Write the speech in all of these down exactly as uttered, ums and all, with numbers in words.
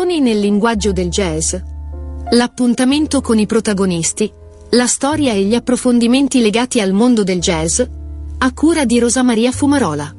Incursioni nel linguaggio del jazz. L'appuntamento con i protagonisti, la storia e gli approfondimenti legati al mondo del jazz, a cura di Rosa Maria Fumarola.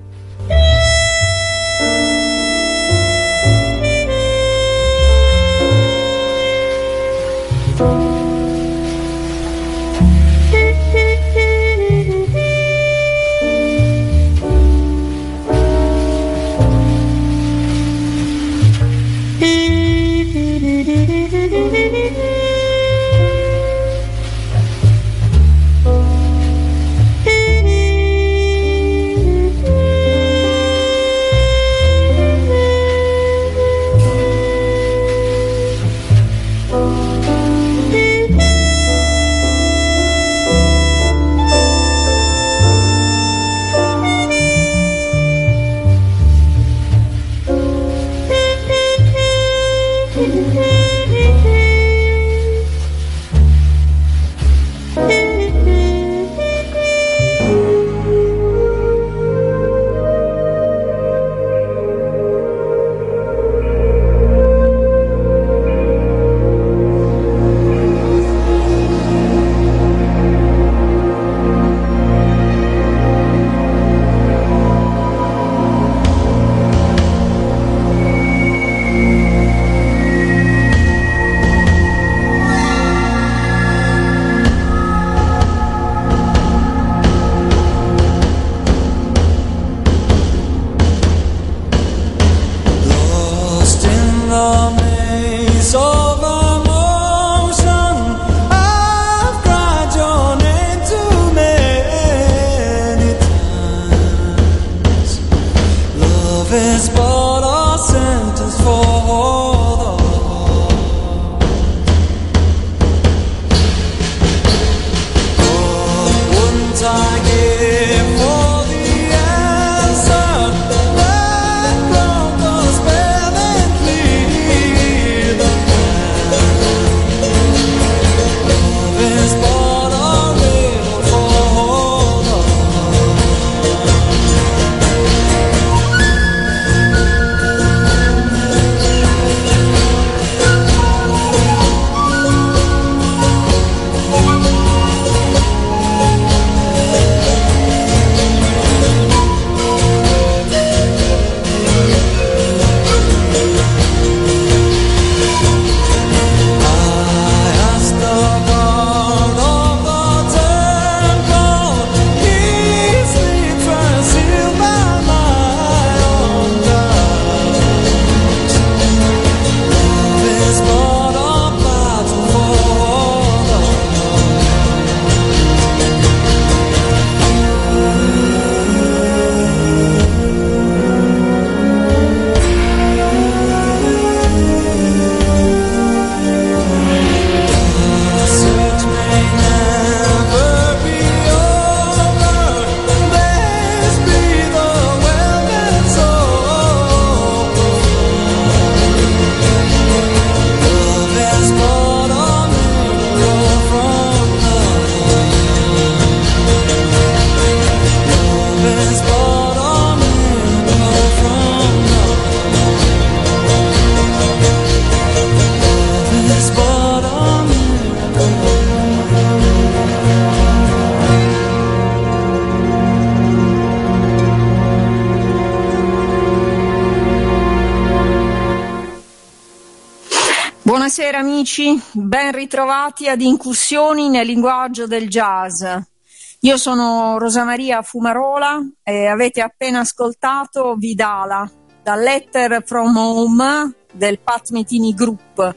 Buonasera amici, ben ritrovati ad Incursioni nel linguaggio del jazz. Io sono Rosa Maria Fumarola e avete appena ascoltato Vidala, da Letter from Home del Pat Metheny Group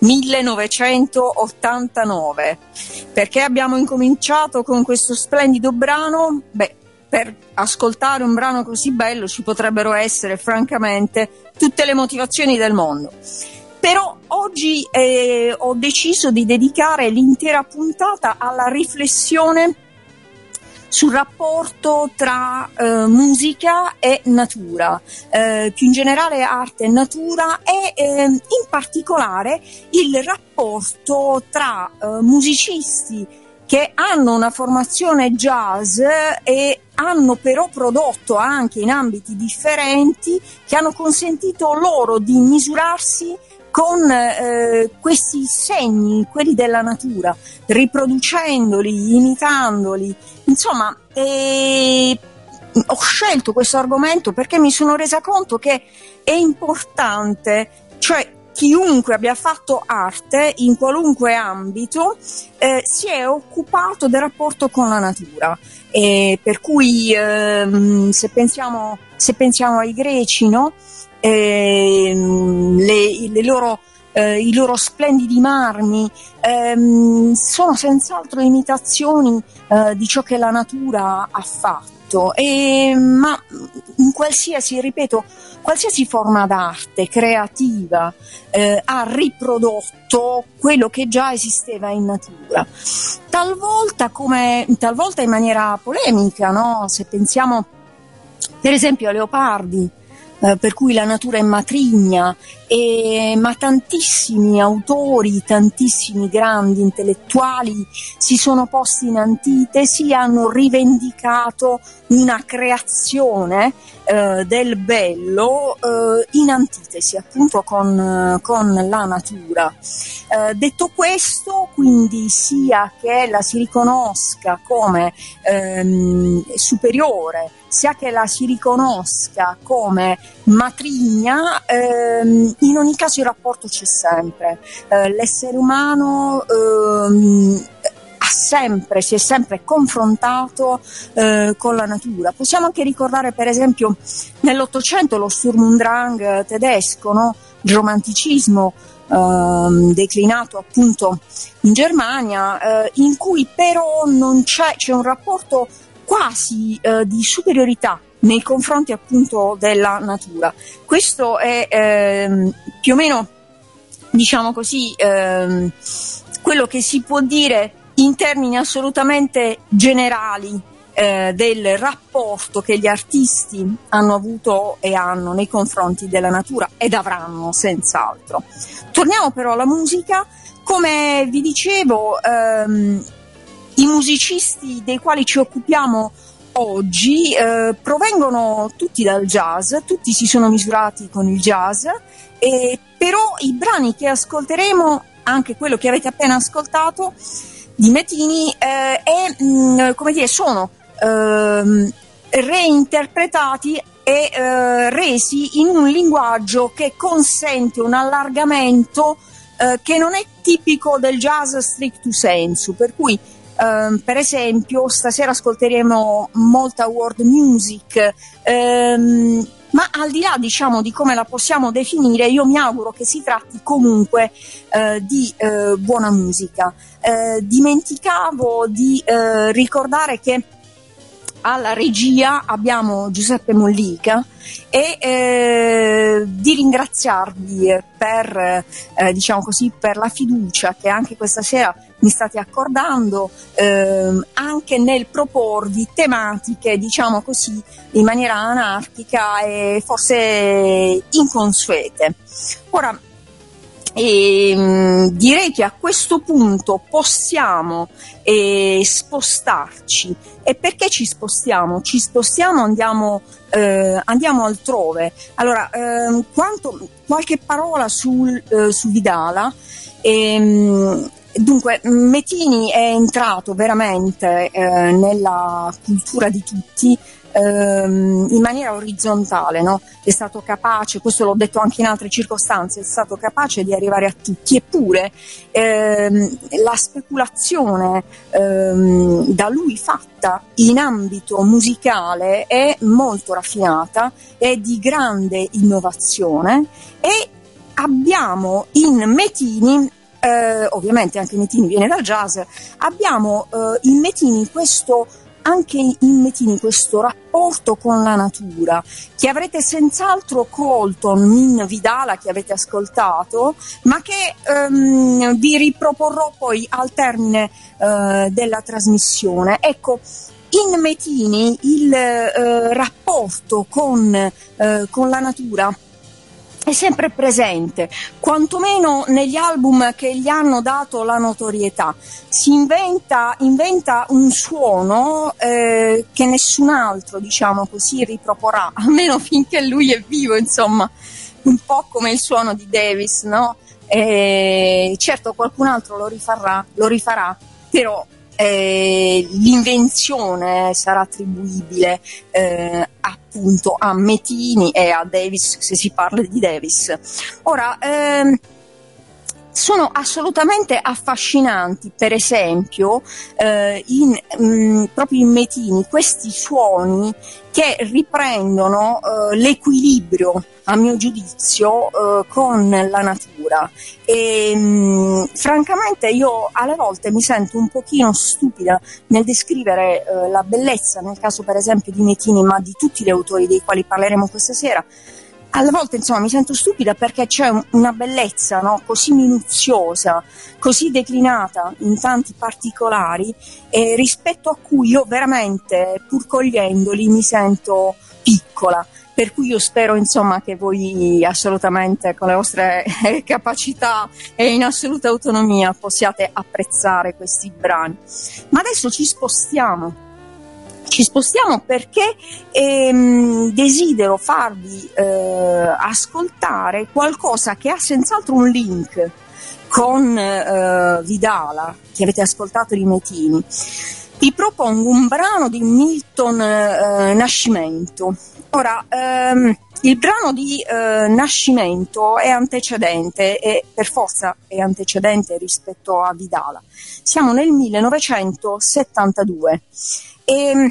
millenovecentottantanove. Perché abbiamo incominciato con questo splendido brano? Beh, per ascoltare un brano così bello ci potrebbero essere francamente tutte le motivazioni del mondo. Però oggi eh, ho deciso di dedicare l'intera puntata alla riflessione sul rapporto tra eh, musica e natura, eh, più in generale arte e natura, e eh, in particolare il rapporto tra eh, musicisti che hanno una formazione jazz e hanno però prodotto anche in ambiti differenti, che hanno consentito loro di misurarsi con eh, questi segni, quelli della natura, riproducendoli, imitandoli. Insomma, eh, ho scelto questo argomento perché mi sono resa conto che è importante, cioè chiunque abbia fatto arte in qualunque ambito eh, si è occupato del rapporto con la natura, e per cui ehm, se pensiamo se pensiamo ai greci, no? Eh, le, le loro, eh, i loro splendidi marmi ehm, sono senz'altro imitazioni eh, di ciò che la natura ha fatto, e, ma in qualsiasi, ripeto, qualsiasi forma d'arte creativa eh, ha riprodotto quello che già esisteva in natura, talvolta come talvolta in maniera polemica, no? Se pensiamo per esempio a Leopardi, Eh, per cui la natura è matrigna, e, ma tantissimi autori, tantissimi grandi intellettuali si sono posti in antitesi, hanno rivendicato una creazione eh, del bello eh, in antitesi appunto con, con la natura. Eh, detto questo, quindi, sia che la si riconosca come ehm, superiore, sia che la si riconosca come matrigna, ehm, in ogni caso il rapporto c'è sempre. Eh, l'essere umano ehm, ha sempre, si è sempre confrontato eh, con la natura. Possiamo anche ricordare, per esempio, nell'Ottocento lo Sturm und Drang tedesco, no? Il romanticismo ehm, declinato appunto in Germania, eh, in cui però non c'è, c'è un rapporto quasi eh, di superiorità nei confronti appunto della natura. Questo è ehm, più o meno, diciamo così, ehm, quello che si può dire in termini assolutamente generali eh, del rapporto che gli artisti hanno avuto e hanno nei confronti della natura, ed avranno senz'altro. Torniamo però alla musica. Come vi dicevo, ehm, i musicisti dei quali ci occupiamo oggi eh, provengono tutti dal jazz, tutti si sono misurati con il jazz, e però i brani che ascolteremo, anche quello che avete appena ascoltato di Metini, eh, è, mh, come dire, sono eh, reinterpretati e eh, resi in un linguaggio che consente un allargamento eh, che non è tipico del jazz stricto sensu, per cui Uh, per esempio stasera ascolteremo molta world music, um, ma al di là, diciamo, di come la possiamo definire, io mi auguro che si tratti comunque uh, di uh, buona musica. Uh, dimenticavo di uh, ricordare che alla regia abbiamo Giuseppe Mollica, e eh, di ringraziarvi per, eh, diciamo così, per la fiducia che anche questa sera mi state accordando, eh, anche nel proporvi tematiche, diciamo così, in maniera anarchica e forse inconsuete. Ora, E, mh, direi che a questo punto possiamo eh, spostarci. E perché ci spostiamo? Ci spostiamo, andiamo, eh, andiamo altrove. Allora, eh, quanto, qualche parola sul, eh, su Vidala. E, dunque, Metini è entrato veramente eh, nella cultura di tutti, in maniera orizzontale, no? È stato capace, questo l'ho detto anche in altre circostanze, è stato capace di arrivare a tutti, eppure ehm, la speculazione ehm, da lui fatta in ambito musicale è molto raffinata, è di grande innovazione, e abbiamo in Metini, eh, ovviamente anche Metini viene dal jazz, abbiamo eh, in Metini questo anche in Metini questo rapporto con la natura, che avrete senz'altro colto in Vidala, che avete ascoltato, ma che ehm, vi riproporrò poi al termine eh, della trasmissione. Ecco, in Metini il eh, rapporto con, eh, con la natura è sempre presente, quantomeno negli album che gli hanno dato la notorietà. Si inventa, inventa un suono eh, che nessun altro, diciamo così, riproporrà, almeno finché lui è vivo, insomma, un po' come il suono di Davis, no? E certo qualcun altro lo rifarà, lo rifarà, però eh, l'invenzione sarà attribuibile eh, appunto a Metini e a Davis, se si parla di Davis. Ora, ehm, sono assolutamente affascinanti, per esempio, eh, in, mh, proprio in Metini, questi suoni che riprendono eh, l'equilibrio, a mio giudizio, eh, con la natura. E mh, francamente io alle volte mi sento un pochino stupida nel descrivere eh, la bellezza, nel caso per esempio di Metini, ma di tutti gli autori dei quali parleremo questa sera. Alle volte, insomma, mi sento stupida perché c'è una bellezza, no, così minuziosa, così declinata in tanti particolari, eh, rispetto a cui io veramente, pur cogliendoli, mi sento piccola. Per cui io spero, insomma, che voi assolutamente con le vostre eh, capacità e in assoluta autonomia possiate apprezzare questi brani. Ma adesso ci spostiamo. Ci spostiamo perché ehm, desidero farvi eh, ascoltare qualcosa che ha senz'altro un link con eh, Vidala, che avete ascoltato di Metini. Vi propongo un brano di Milton eh, Nascimento. Ora, ehm, il brano di eh, Nascimento è antecedente e per forza è antecedente rispetto a Vidala. Siamo nel millenovecentosettantadue. E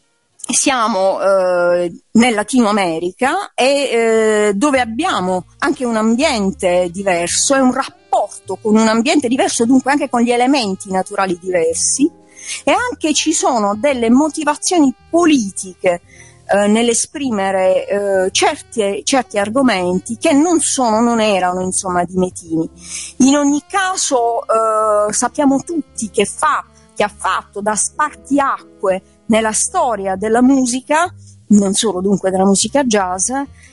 siamo eh, nel Latino America e eh, dove abbiamo anche un ambiente diverso e un rapporto con un ambiente diverso, dunque anche con gli elementi naturali diversi, e anche ci sono delle motivazioni politiche eh, nell'esprimere eh, certi, certi argomenti che non sono, non erano insomma di Metini. In ogni caso eh, sappiamo tutti che fa che ha fatto da spartiacque nella storia della musica, non solo dunque della musica jazz,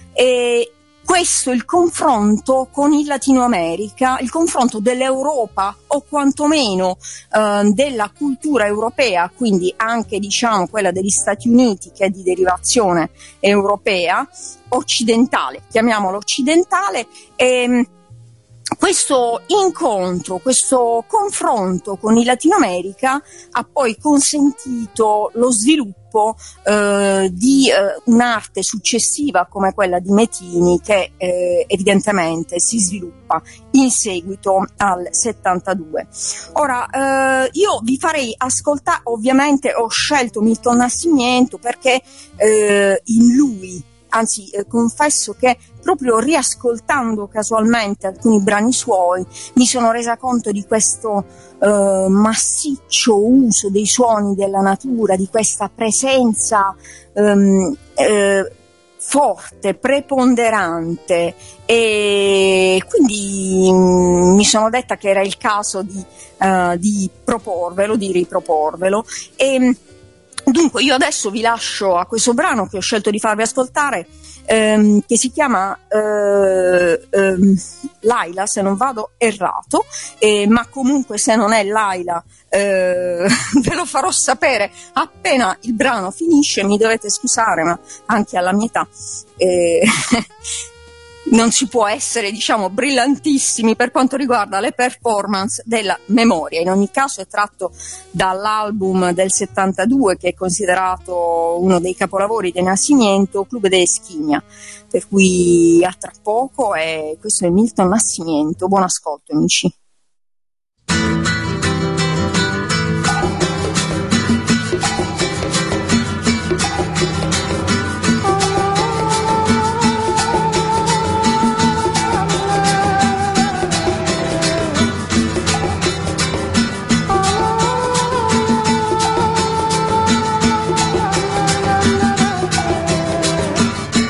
e questo il confronto con il Latino America, il confronto dell'Europa o quantomeno eh, della cultura europea, quindi anche diciamo quella degli Stati Uniti che è di derivazione europea, occidentale, chiamiamolo occidentale, e questo incontro, questo confronto con il Latino America ha poi consentito lo sviluppo eh, di eh, un'arte successiva come quella di Metini, che eh, evidentemente si sviluppa in seguito al settantadue. Ora, eh, io vi farei ascoltare, ovviamente ho scelto Milton Nascimento perché eh, in lui, anzi eh, confesso che proprio riascoltando casualmente alcuni brani suoi mi sono resa conto di questo eh, massiccio uso dei suoni della natura, di questa presenza ehm, eh, forte, preponderante, e quindi mh, mi sono detta che era il caso di, uh, di proporvelo, di riproporvelo. E dunque io adesso vi lascio a questo brano che ho scelto di farvi ascoltare, ehm, che si chiama eh, ehm, Laila, se non vado errato, eh, ma comunque se non è Laila eh, ve lo farò sapere appena il brano finisce. Mi dovete scusare, ma anche alla mia età eh, non si può essere, diciamo, brillantissimi per quanto riguarda le performance della memoria. In ogni caso è tratto dall'album del settantadue, che è considerato uno dei capolavori del Nascimento, Club de Esquina, per cui a tra poco, e questo è Milton Nascimento. Buon ascolto, amici.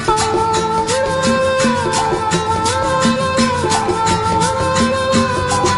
Oh,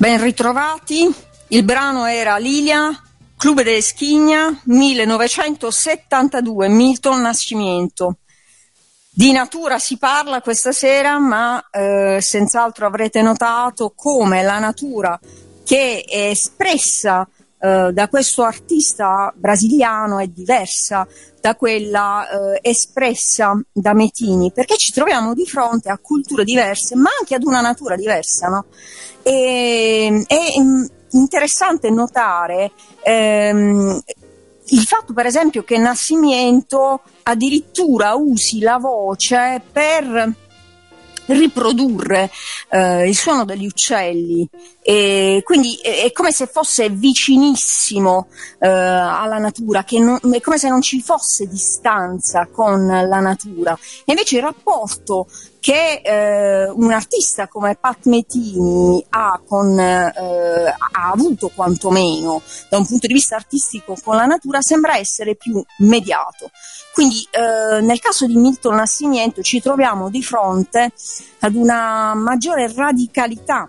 Ben ritrovati, il brano era Lilia, Club de Esquina, millenovecentosettantadue, Milton Nascimento. Di natura si parla questa sera, ma eh, senz'altro avrete notato come la natura che è espressa eh, da questo artista brasiliano è diversa da quella eh, espressa da Mettini, perché ci troviamo di fronte a culture diverse, ma anche ad una natura diversa, no? E, è interessante notare ehm, il fatto, per esempio, che Nascimento addirittura usi la voce per riprodurre eh, il suono degli uccelli, e quindi è come se fosse vicinissimo eh, alla natura, che non, è come se non ci fosse distanza con la natura. E invece il rapporto che eh, un artista come Pat Metini ha, con, eh, ha avuto quantomeno da un punto di vista artistico con la natura sembra essere più mediato. Quindi eh, nel caso di Milton Nascimento ci troviamo di fronte ad una maggiore radicalità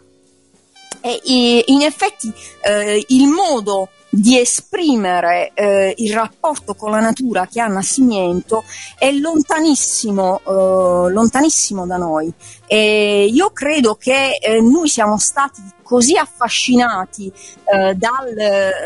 e, e in effetti eh, il modo di esprimere eh, il rapporto con la natura che ha Nascimento è lontanissimo, eh, lontanissimo da noi. E io credo che eh, noi siamo stati così affascinati eh, dal,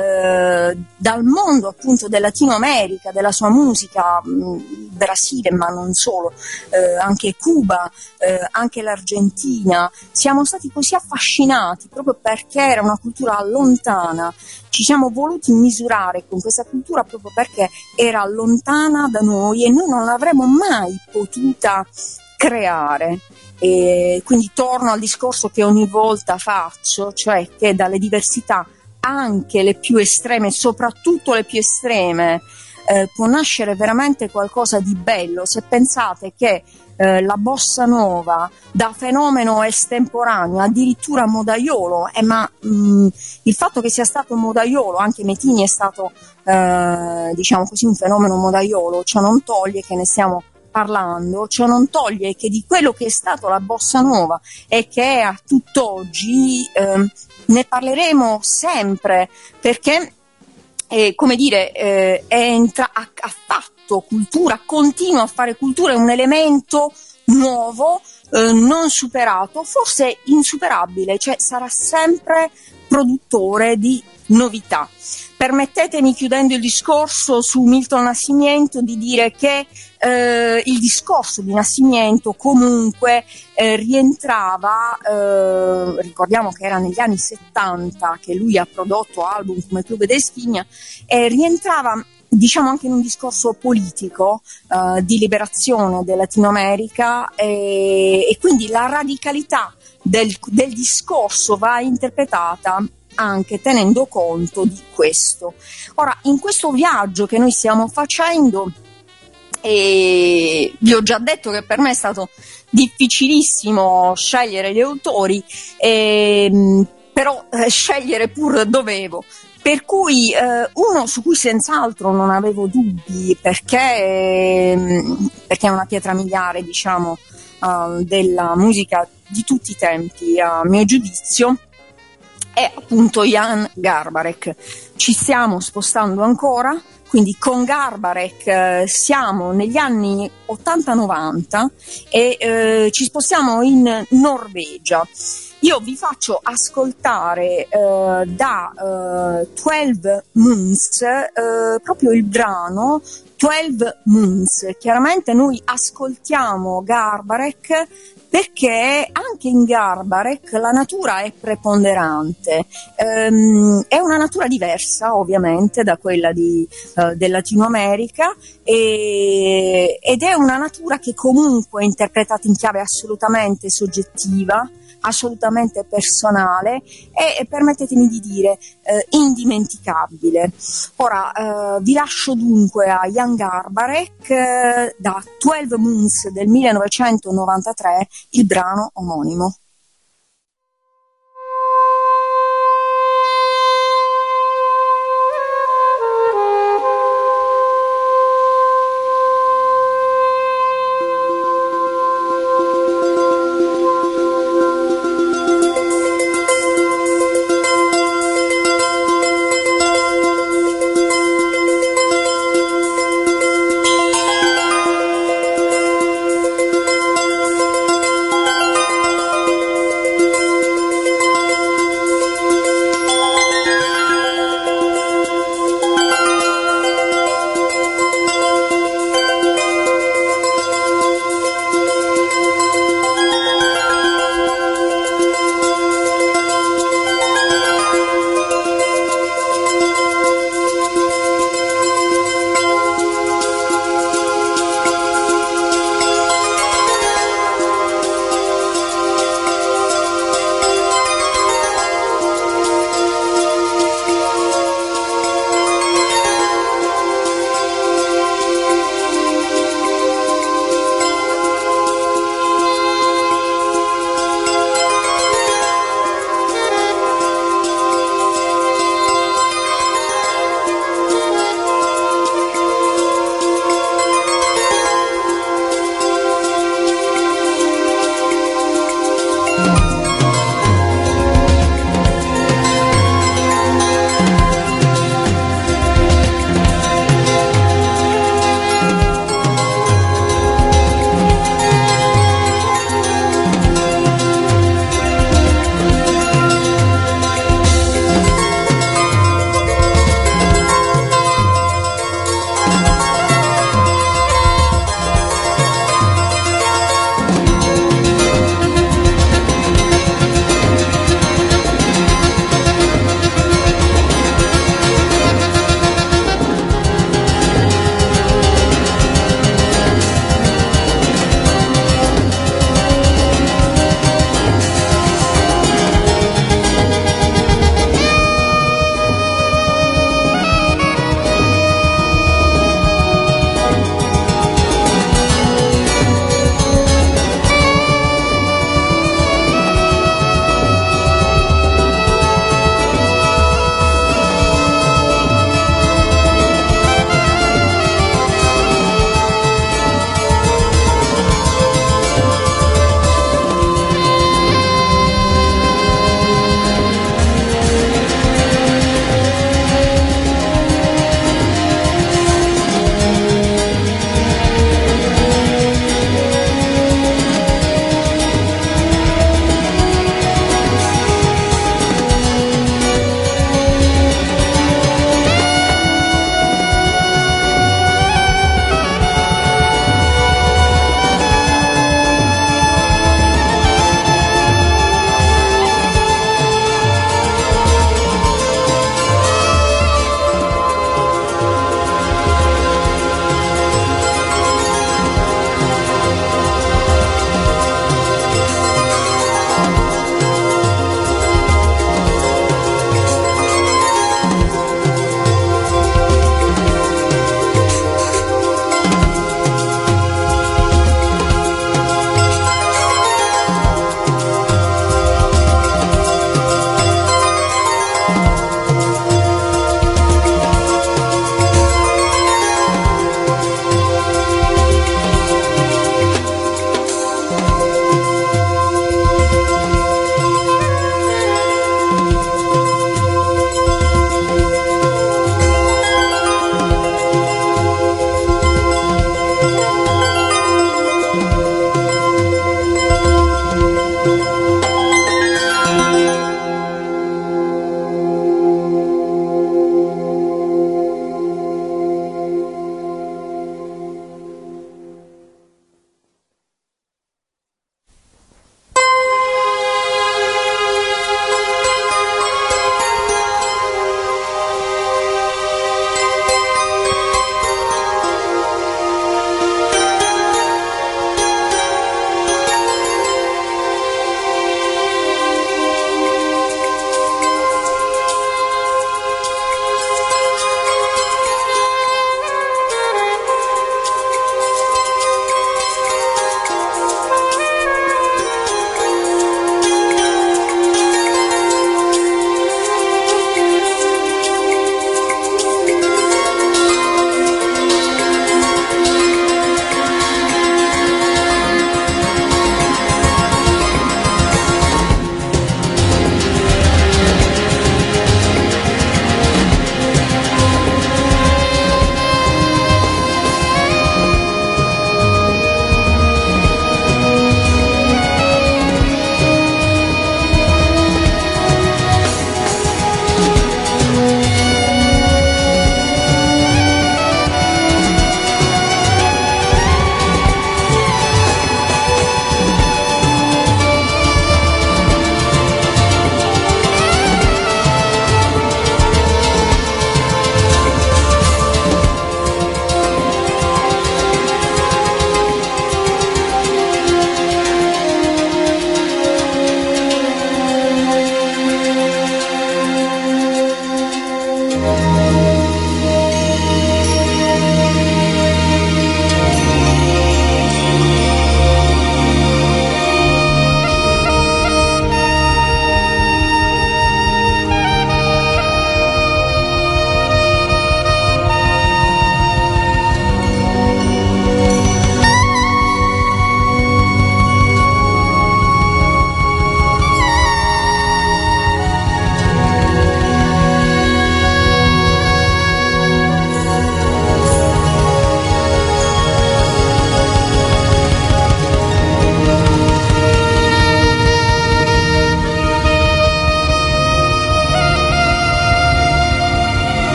eh, dal mondo appunto del Latino America, della sua musica, mh, Brasile ma non solo, eh, anche Cuba, eh, anche l'Argentina, siamo stati così affascinati proprio perché era una cultura lontana, ci siamo voluti misurare con questa cultura proprio perché era lontana da noi e noi non l'avremmo mai potuta creare. E quindi torno al discorso che ogni volta faccio, cioè che dalle diversità, anche le più estreme, soprattutto le più estreme, eh, può nascere veramente qualcosa di bello. Se pensate che eh, la bossa nova da fenomeno estemporaneo, addirittura modaiolo, eh, ma mh, il fatto che sia stato modaiolo, anche Metini è stato eh, diciamo così un fenomeno modaiolo, ciò non toglie che ne stiamo parlando, ciò non toglie che di quello che è stato la bossa nova e che è a tutt'oggi eh, ne parleremo sempre, perché eh, come dire eh, è entra- ha, ha fatto cultura, continua a fare cultura, è un elemento nuovo, eh, non superato, forse insuperabile, cioè sarà sempre produttore di novità. Permettetemi, chiudendo il discorso su Milton Nascimento, di dire che eh, il discorso di Nascimento comunque eh, rientrava, eh, ricordiamo che era negli anni settanta che lui ha prodotto album come Club de Esquina, e rientrava diciamo anche in un discorso politico eh, di liberazione del Latino America, e, e quindi la radicalità del, del discorso va interpretata anche tenendo conto di questo. Ora, in questo viaggio che noi stiamo facendo, e vi ho già detto che per me è stato difficilissimo scegliere gli autori, e, però eh, scegliere pur dovevo. Per cui eh, uno su cui senz'altro non avevo dubbi, perché, perché è una pietra miliare, diciamo, uh, della musica di tutti i tempi, a mio giudizio, è appunto Jan Garbarek. Ci stiamo spostando ancora, quindi con Garbarek eh, siamo negli anni ottanta novanta e eh, ci spostiamo in Norvegia. Io vi faccio ascoltare eh, da eh, twelve Moons eh, proprio il brano twelve Moons. Chiaramente noi ascoltiamo Garbarek perché anche in Garbarek la natura è preponderante, ehm, è una natura diversa ovviamente da quella di, uh, del Latino America, e, ed è una natura che comunque è interpretata in chiave assolutamente soggettiva, assolutamente personale e, permettetemi di dire, eh, indimenticabile. Ora eh, vi lascio dunque a Jan Garbarek eh, da twelve Moons del millenovecentonovantatré, il brano omonimo.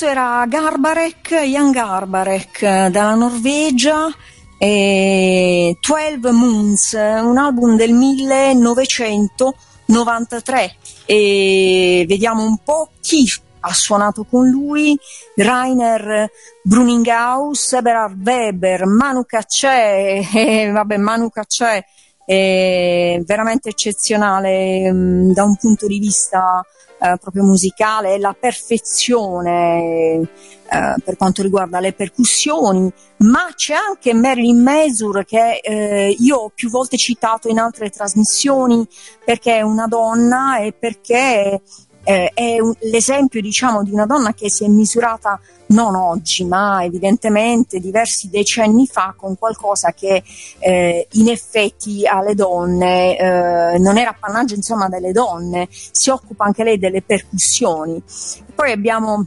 era Garbarek, Jan Garbarek, dalla Norvegia, e twelve Moons, un album del millenovecentonovantatré, e vediamo un po' chi ha suonato con lui: Rainer Bruninghaus, Eberhard Weber, Manu Katché, eh, vabbè Manu Katché è veramente eccezionale mh, da un punto di vista eh, proprio musicale, è la perfezione eh, per quanto riguarda le percussioni, ma c'è anche Marilyn Mazur che eh, io ho più volte citato in altre trasmissioni perché è una donna e perché Eh, è un, l'esempio, diciamo, di una donna che si è misurata non oggi, ma evidentemente diversi decenni fa con qualcosa che eh, in effetti alle donne eh, non era appannaggio, insomma, delle donne. Si occupa anche lei delle percussioni. Poi abbiamo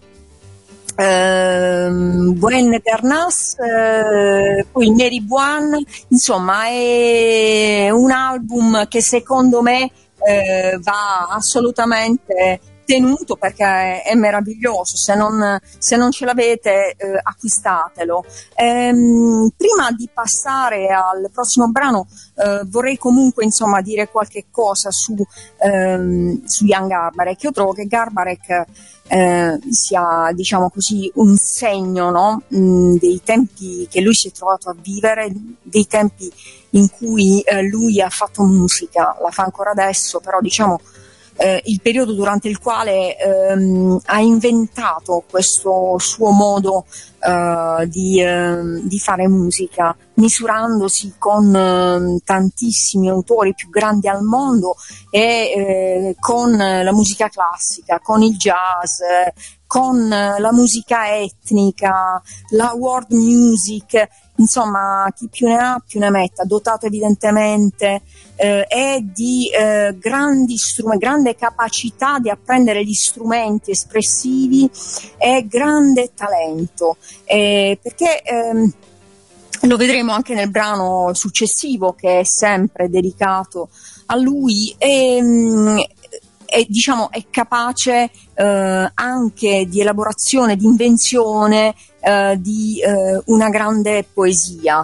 Uh, Gwen Garnas, uh, poi Mary Buan, insomma è un album che secondo me uh, va assolutamente tenuto perché è, è meraviglioso. Se non, se non ce l'avete uh, acquistatelo. Um, prima di passare al prossimo brano uh, vorrei comunque insomma dire qualche cosa su, um, su Jan Garbarek. Io trovo che Garbarek Eh, sia, diciamo così, un segno, no? mh, dei tempi che lui si è trovato a vivere, dei tempi in cui eh, lui ha fatto musica, la fa ancora adesso, però diciamo eh, il periodo durante il quale ehm, ha inventato questo suo modo eh, di, eh, di fare musica, misurandosi con eh, tantissimi autori più grandi al mondo e eh, con la musica classica, con il jazz, eh, con la musica etnica, la world music, insomma chi più ne ha più ne metta, dotato evidentemente eh, è di eh, grandi strumenti, grande capacità di apprendere gli strumenti espressivi e grande talento, eh, perché ehm, lo vedremo anche nel brano successivo che è sempre dedicato a lui, e, è, diciamo, è capace eh, anche di elaborazione, di invenzione eh, di eh, una grande poesia.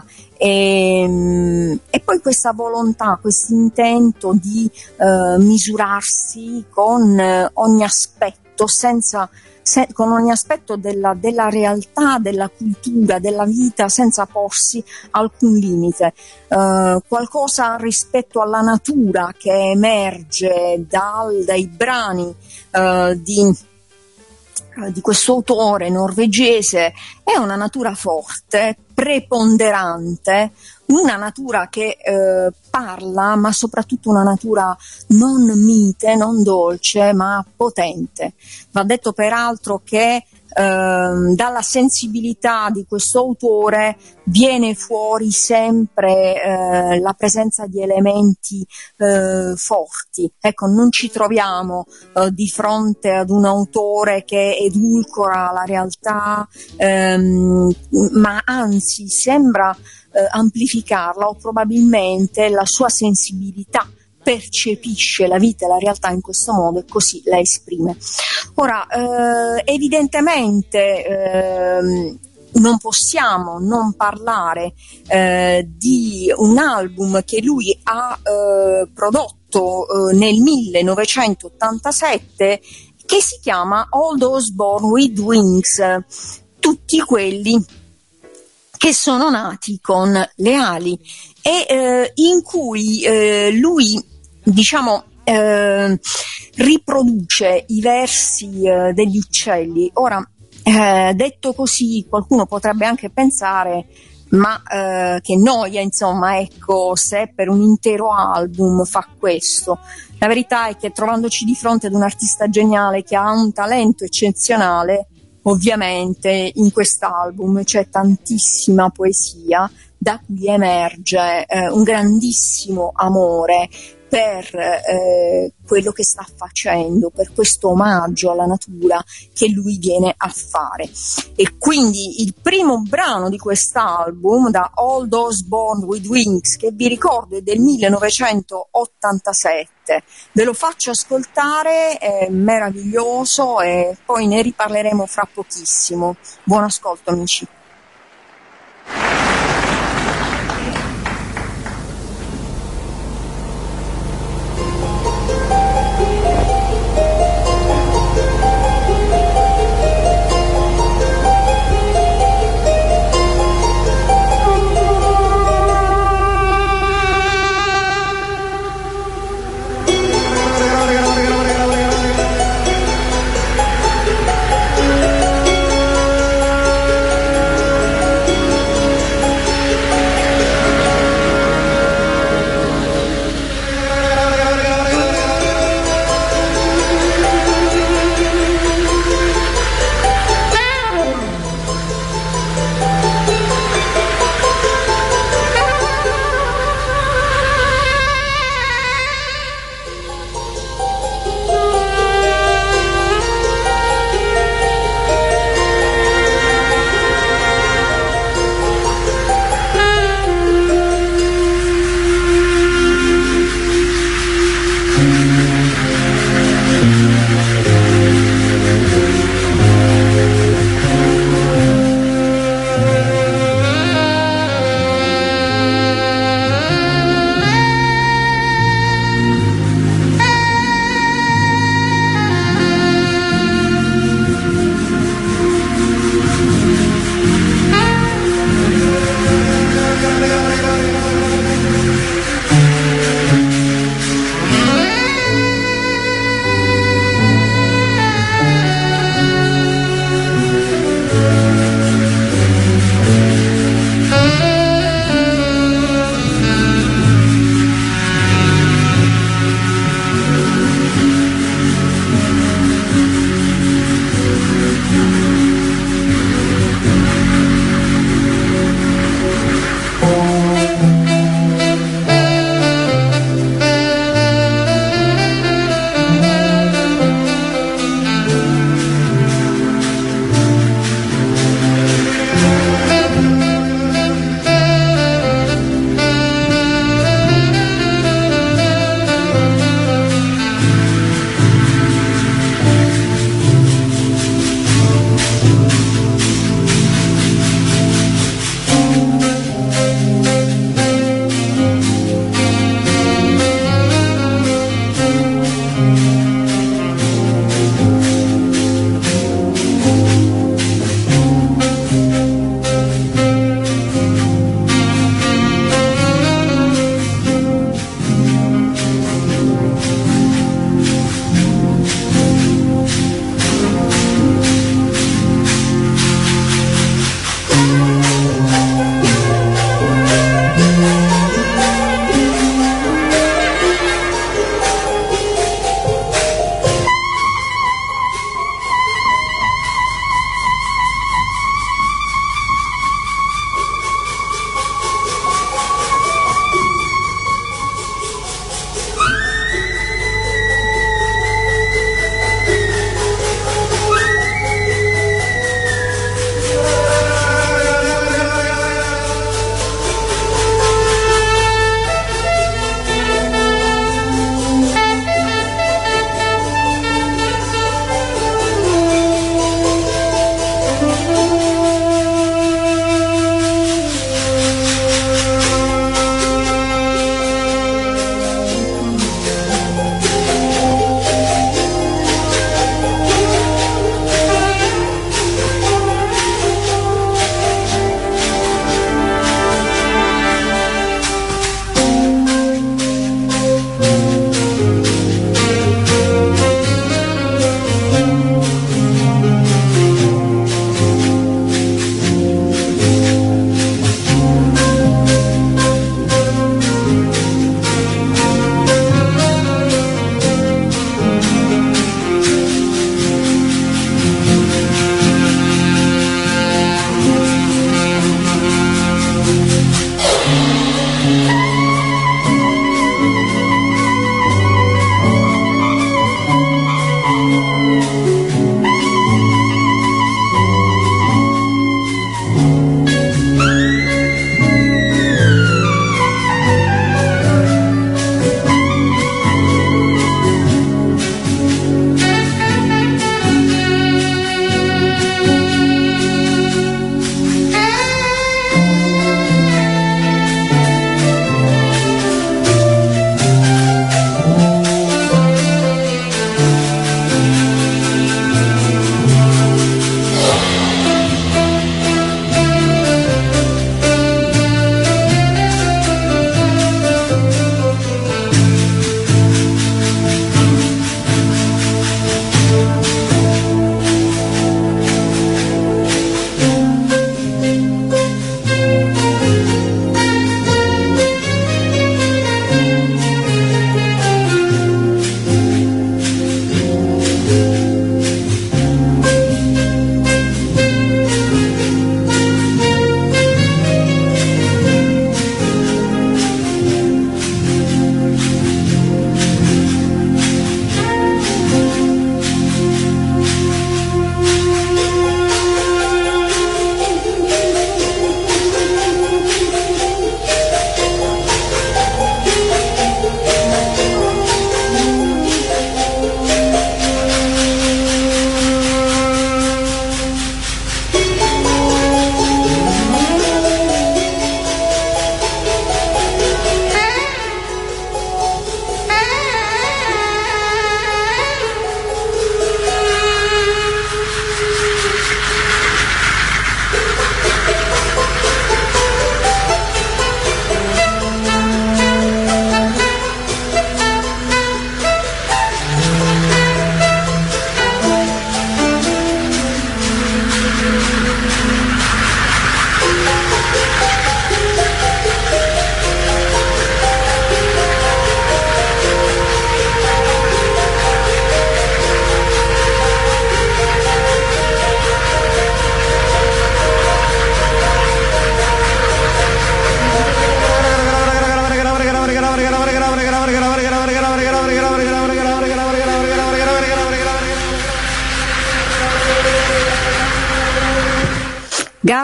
E, e poi questa volontà, questo intento di eh, misurarsi con eh, ogni aspetto, senza Se, con ogni aspetto della, della realtà, della cultura, della vita, senza porsi alcun limite. Uh, qualcosa rispetto alla natura che emerge dal, dai brani uh, di, uh, di questo autore norvegese è una natura forte, preponderante, una natura che eh, parla, ma soprattutto una natura non mite, non dolce, ma potente. Va detto peraltro che eh, dalla sensibilità di questo autore viene fuori sempre eh, la presenza di elementi eh, forti. Ecco, non ci troviamo eh, di fronte ad un autore che edulcora la realtà, ehm, ma anzi sembra Eh, amplificarla, o probabilmente la sua sensibilità percepisce la vita e la realtà in questo modo e così la esprime. Ora, eh, evidentemente eh, non possiamo non parlare eh, di un album che lui ha eh, prodotto eh, nel millenovecentottantasette, che si chiama All Those Born with Wings, tutti quelli che sono nati con le ali, e eh, in cui eh, lui, diciamo, eh, riproduce i versi eh, degli uccelli. Ora, eh, detto così, qualcuno potrebbe anche pensare, ma eh, che noia, insomma, ecco, se per un intero album fa questo. La verità è che, trovandoci di fronte ad un artista geniale che ha un talento eccezionale, ovviamente in quest'album c'è tantissima poesia da cui emerge eh, un grandissimo amore per eh, quello che sta facendo, per questo omaggio alla natura che lui viene a fare. E quindi il primo brano di quest'album, da All Those Born with Wings, che vi ricordo è del millenovecentottantasette, ve lo faccio ascoltare, è meraviglioso e poi ne riparleremo fra pochissimo. Buon ascolto, amici.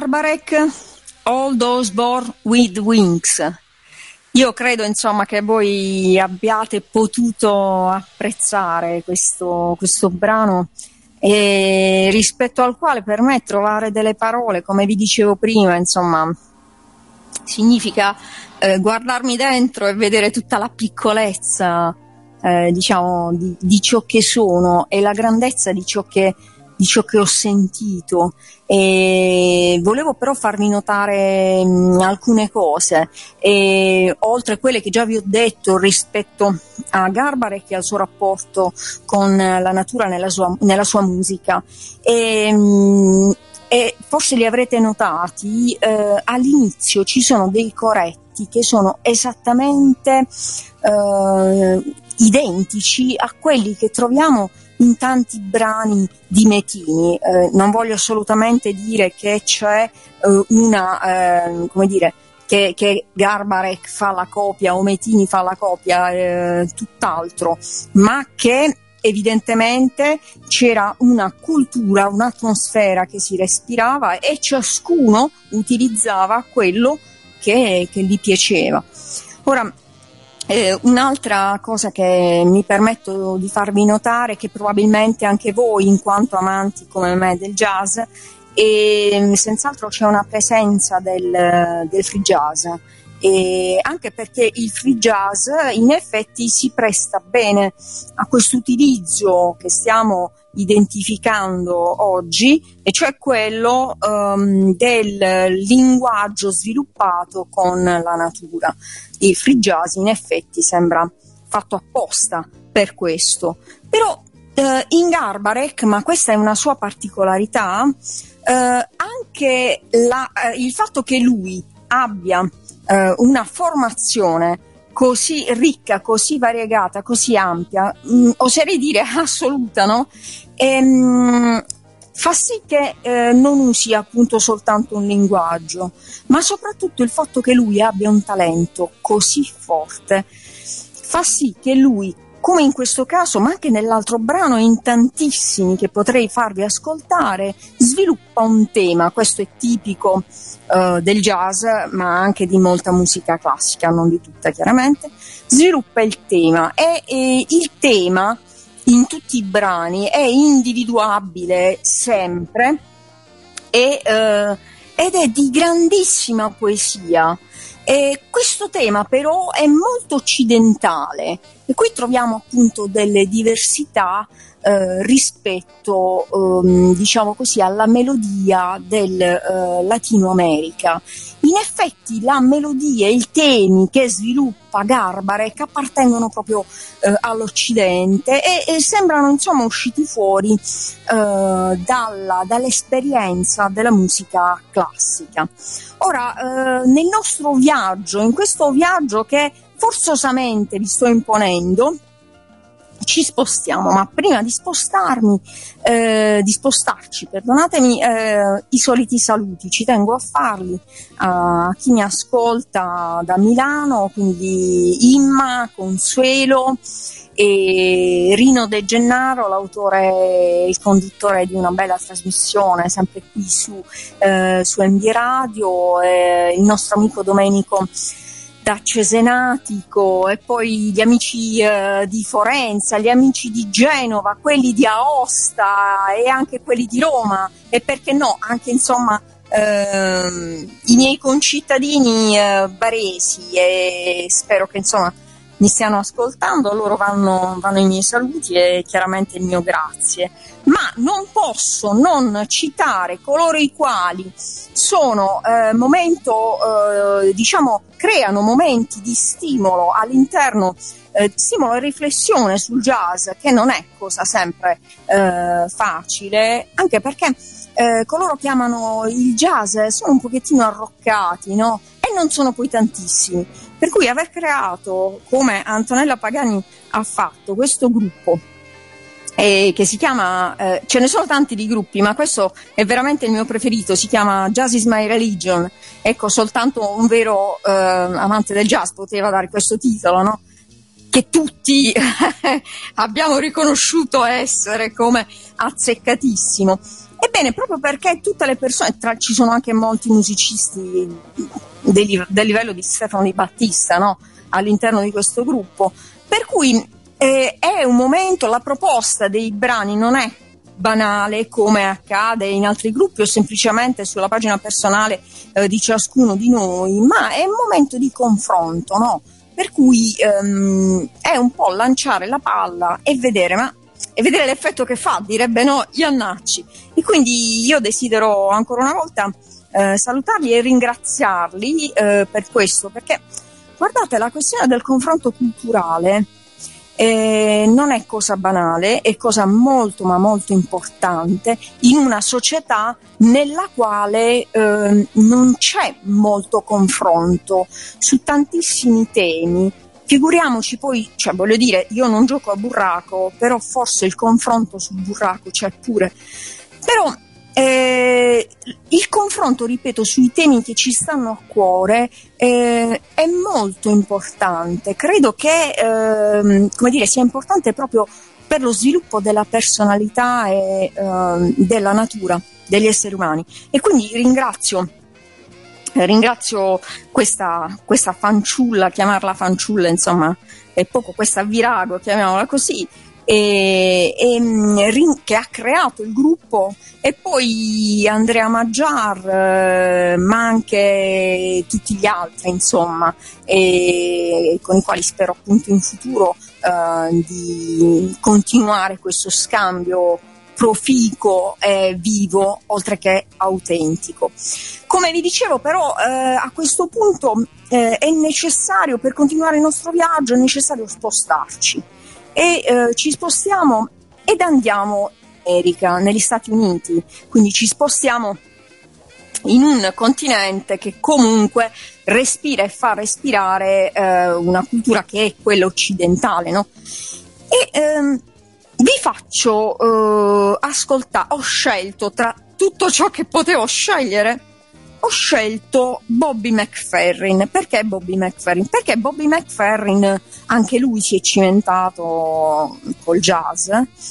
Garbarek, All Those Born with Wings. Io credo insomma che voi abbiate potuto apprezzare questo, questo brano, e rispetto al quale per me trovare delle parole, come vi dicevo prima, insomma, significa eh, guardarmi dentro e vedere tutta la piccolezza eh, diciamo di, di ciò che sono e la grandezza di ciò che di ciò che ho sentito. E volevo però farvi notare mh, alcune cose, e, oltre a quelle che già vi ho detto rispetto a Garbarek e al suo rapporto con la natura nella sua, nella sua musica. E, mh, e forse li avrete notati, eh, all'inizio ci sono dei coretti che sono esattamente eh, identici a quelli che troviamo in tanti brani di Metini. Eh, non voglio assolutamente dire che c'è eh, una, eh, come dire, che, che Garbarek fa la copia o Metini fa la copia, eh, tutt'altro, ma che evidentemente c'era una cultura, un'atmosfera che si respirava e ciascuno utilizzava quello che, che gli piaceva. Ora, Eh, un'altra cosa che mi permetto di farvi notare, che probabilmente anche voi, in quanto amanti come me del jazz, e senz'altro c'è una presenza del, del free jazz, e anche perché il free jazz in effetti si presta bene a questo utilizzo che stiamo identificando oggi, e cioè quello um, del linguaggio sviluppato con la natura. Il free jazz in effetti sembra fatto apposta per questo, però eh, in Garbarek, ma questa è una sua particolarità, eh, anche la, eh, il fatto che lui abbia eh, una formazione così ricca, così variegata, così ampia, mh, oserei dire assoluta, no? E, mh, fa sì che eh, non usi appunto soltanto un linguaggio, ma soprattutto il fatto che lui abbia un talento così forte fa sì che lui, come in questo caso, ma anche nell'altro brano e in tantissimi che potrei farvi ascoltare, sviluppa un tema. Questo è tipico uh, del jazz, ma anche di molta musica classica, non di tutta chiaramente. Sviluppa il tema, e, e il tema in tutti i brani è individuabile sempre, e, uh, ed è di grandissima poesia. E questo tema però è molto occidentale, e qui troviamo appunto delle diversità eh, rispetto ehm, diciamo così alla melodia del eh, Latino America. In effetti la melodia e i temi che sviluppa Garbarek appartengono proprio eh, all'Occidente, e, e sembrano insomma usciti fuori eh, dalla, dall'esperienza della musica classica. Ora, eh, nel nostro viaggio, in questo viaggio che forzosamente vi sto imponendo, ci spostiamo, ma prima di spostarmi, eh, di spostarci, perdonatemi, eh, i soliti saluti, ci tengo a farli a chi mi ascolta da Milano, quindi Imma, Consuelo e Rino De Gennaro, l'autore e il conduttore di una bella trasmissione sempre qui su, eh, su M D Radio, eh, il nostro amico Domenico da Cesenatico, e poi gli amici eh, di Forenza, gli amici di Genova, quelli di Aosta e anche quelli di Roma, e perché no, anche insomma eh, i miei concittadini eh, baresi, e spero che insomma mi stiano ascoltando. A loro vanno, vanno i miei saluti e chiaramente il mio grazie. Ma non posso non citare coloro i quali sono eh, momento, eh, diciamo, creano momenti di stimolo all'interno, eh, stimolo e riflessione sul jazz, che non è cosa sempre eh, facile, anche perché eh, coloro che amano il jazz sono un pochettino arroccati, no? E non sono poi tantissimi, per cui aver creato, come Antonella Pagani ha fatto, questo gruppo, eh, che si chiama, eh, ce ne sono tanti di gruppi, ma questo è veramente il mio preferito, si chiama Jazz is My Religion. Ecco, soltanto un vero eh, amante del jazz poteva dare questo titolo, no? Che tutti abbiamo riconosciuto essere come azzeccatissimo. Ebbene, proprio perché tutte le persone, tra, ci sono anche molti musicisti del, del livello di Stefano Di Battista, no? All'interno di questo gruppo, per cui eh, è un momento, la proposta dei brani non è banale come accade in altri gruppi o semplicemente sulla pagina personale eh, di ciascuno di noi, ma è un momento di confronto, no? Per cui ehm, è un po' lanciare la palla e vedere, ma e vedere l'effetto che fa, direbbe no Iannacci. E quindi io desidero ancora una volta eh, salutarli e ringraziarli eh, per questo, perché guardate, la questione del confronto culturale eh, non è cosa banale, è cosa molto ma molto importante in una società nella quale eh, non c'è molto confronto su tantissimi temi. Figuriamoci poi, cioè voglio dire, io non gioco a burraco, però forse il confronto sul burraco c'è pure. Però eh, il confronto, ripeto, sui temi che ci stanno a cuore eh, è molto importante. Credo che eh, come dire, sia importante proprio per lo sviluppo della personalità e eh, della natura degli esseri umani. E quindi ringrazio Ringrazio questa, questa fanciulla, chiamarla fanciulla, insomma, è poco, questa Virago, chiamiamola così, e, e, che ha creato il gruppo, e poi Andrea Maggiar, eh, ma anche tutti gli altri, insomma, e, con i quali spero appunto in futuro eh, di continuare questo scambio proficuo e vivo, oltre che autentico. Come vi dicevo, però eh, a questo punto eh, è necessario, per continuare il nostro viaggio, è necessario spostarci e eh, ci spostiamo ed andiamo in America, negli Stati Uniti, quindi ci spostiamo in un continente che comunque respira e fa respirare eh, una cultura che è quella occidentale, no? E ehm, vi faccio uh, ascoltare, ho scelto tra tutto ciò che potevo scegliere, ho scelto Bobby McFerrin. Perché Bobby McFerrin? Perché Bobby McFerrin, anche lui si è cimentato col jazz,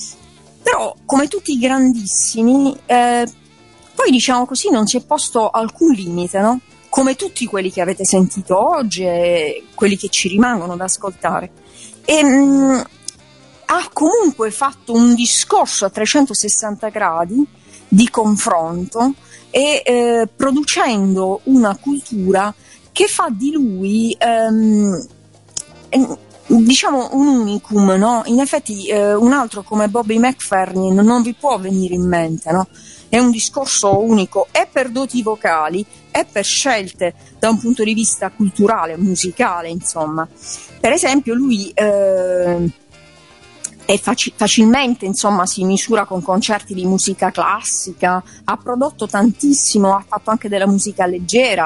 però come tutti i grandissimi, eh, poi diciamo così non si è posto alcun limite, no? Come tutti quelli che avete sentito oggi e quelli che ci rimangono da ascoltare. E mh, ha comunque fatto un discorso a trecentosessanta gradi di confronto e eh, producendo una cultura che fa di lui ehm, diciamo un unicum, no? In effetti eh, un altro come Bobby McFerrin non vi può venire in mente, no? È un discorso unico, è per doti vocali, è per scelte da un punto di vista culturale, musicale, insomma. Per esempio lui eh, e faci- facilmente, insomma, si misura con concerti di musica classica, ha prodotto tantissimo, ha fatto anche della musica leggera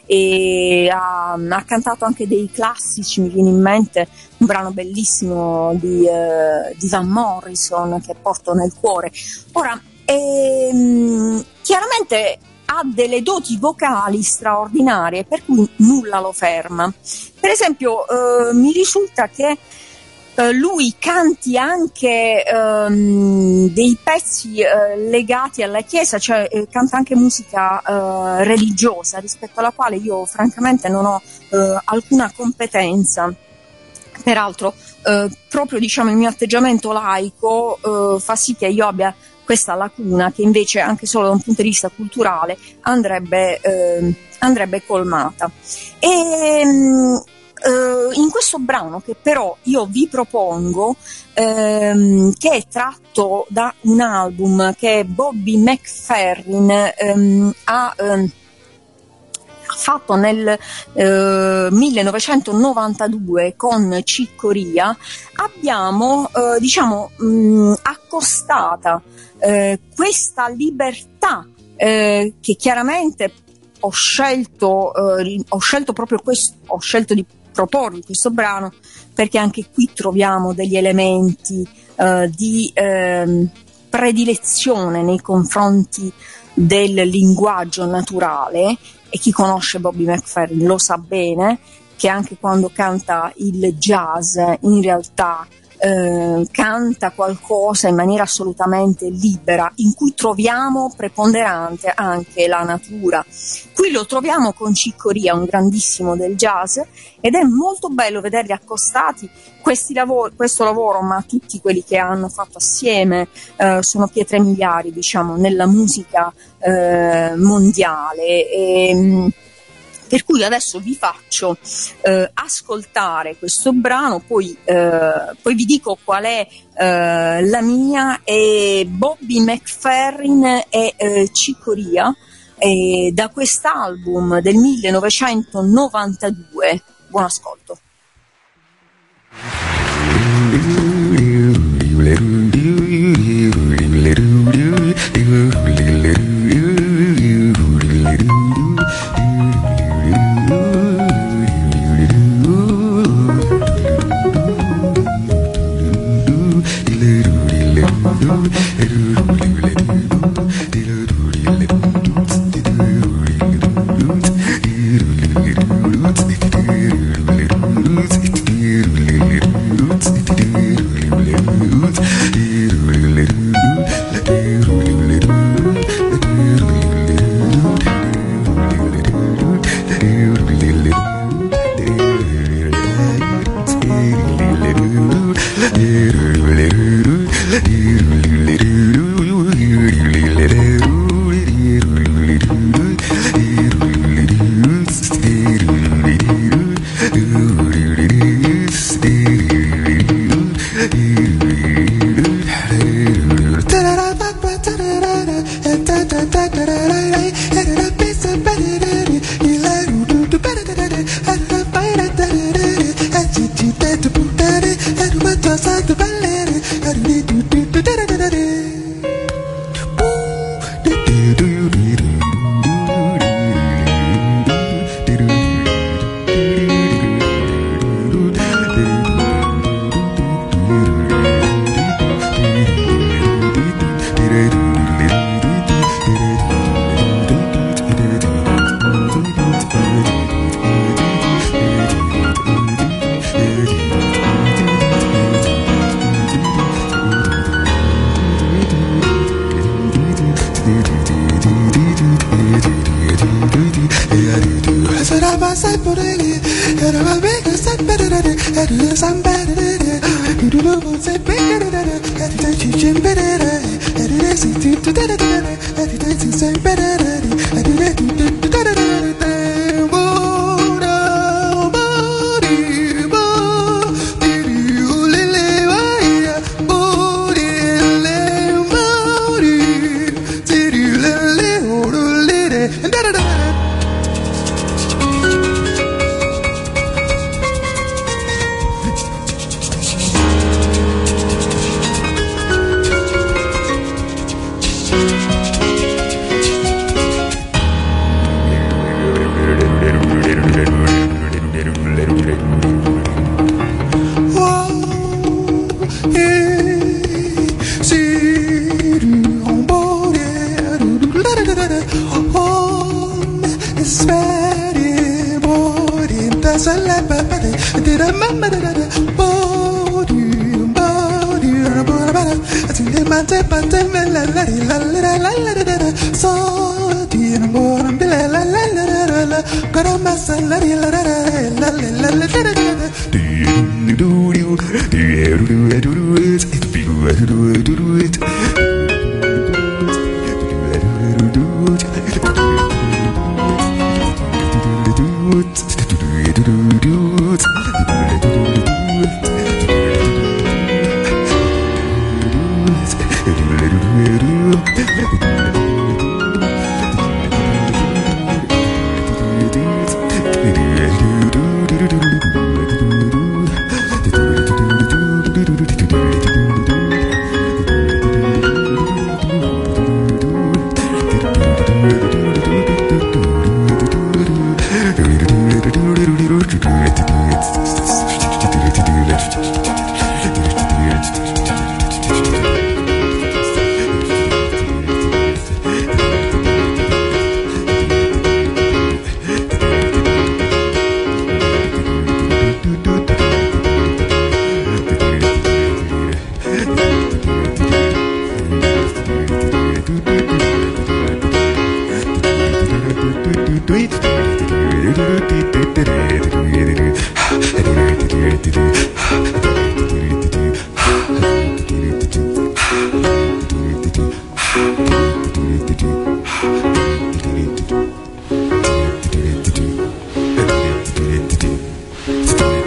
e ha, ha cantato anche dei classici. Mi viene in mente un brano bellissimo di, eh, di Van Morrison, che porto nel cuore. Ora, ehm, chiaramente ha delle doti vocali straordinarie, per cui nulla lo ferma. Per esempio, eh, mi risulta che lui canti anche um, dei pezzi uh, legati alla Chiesa, cioè eh, canta anche musica uh, religiosa, rispetto alla quale io francamente non ho uh, alcuna competenza. Peraltro uh, proprio diciamo il mio atteggiamento laico uh, fa sì che io abbia questa lacuna che invece anche solo da un punto di vista culturale andrebbe, uh, andrebbe colmata. E, um, Uh, in questo brano, che però io vi propongo, um, che è tratto da un album che Bobby McFerrin um, ha um, fatto nel uh, millenovecentonovantadue con Chick Corea, abbiamo uh, diciamo um, accostata uh, questa libertà uh, che chiaramente ho scelto, uh, ho scelto proprio questo, ho scelto di proporvi questo brano perché anche qui troviamo degli elementi uh, di uh, predilezione nei confronti del linguaggio naturale, e chi conosce Bobby McFerrin lo sa bene che anche quando canta il jazz in realtà eh, canta qualcosa in maniera assolutamente libera, in cui troviamo preponderante anche la natura. Qui lo troviamo con Chick Corea, un grandissimo del jazz, ed è molto bello vederli accostati questi lavori, questo lavoro, ma tutti quelli che hanno fatto assieme eh, sono pietre miliari, diciamo, nella musica eh, mondiale. E, per cui adesso vi faccio eh, ascoltare questo brano, poi, eh, poi vi dico qual è eh, la mia, è Bobby McFerrin e eh, Chick Corea, eh, da quest'album del millenovecentonovantadue. Buon ascolto.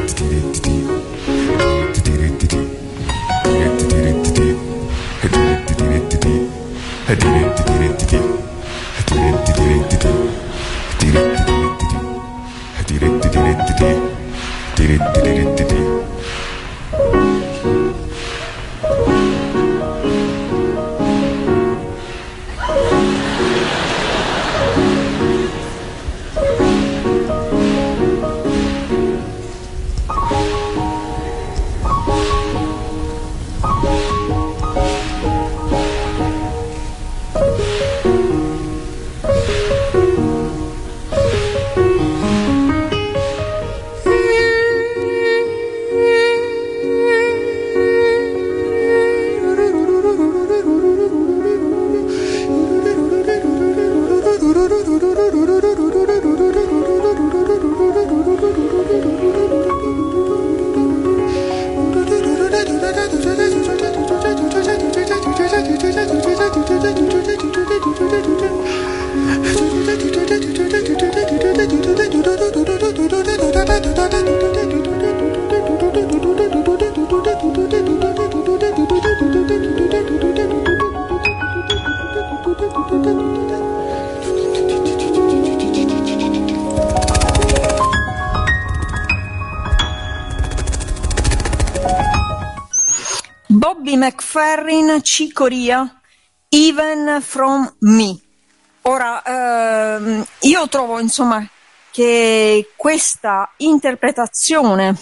Bobby McFerrin, Cicoria, Even From Me. Ora, ehm, io trovo insomma che questa interpretazione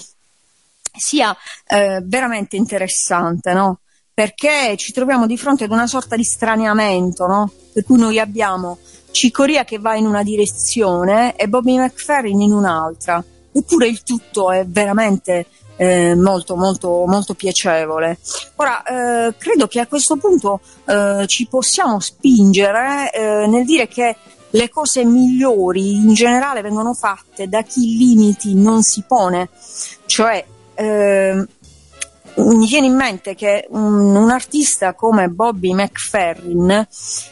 sia eh, veramente interessante, no? Perché ci troviamo di fronte ad una sorta di straniamento, no? Per cui noi abbiamo Cicoria che va in una direzione e Bobby McFerrin in un'altra, eppure il tutto è veramente eh, molto molto molto piacevole. Ora eh, credo che a questo punto eh, ci possiamo spingere eh, nel dire che le cose migliori in generale vengono fatte da chi limiti non si pone, cioè eh, mi viene in mente che un, un artista come Bobby McFerrin,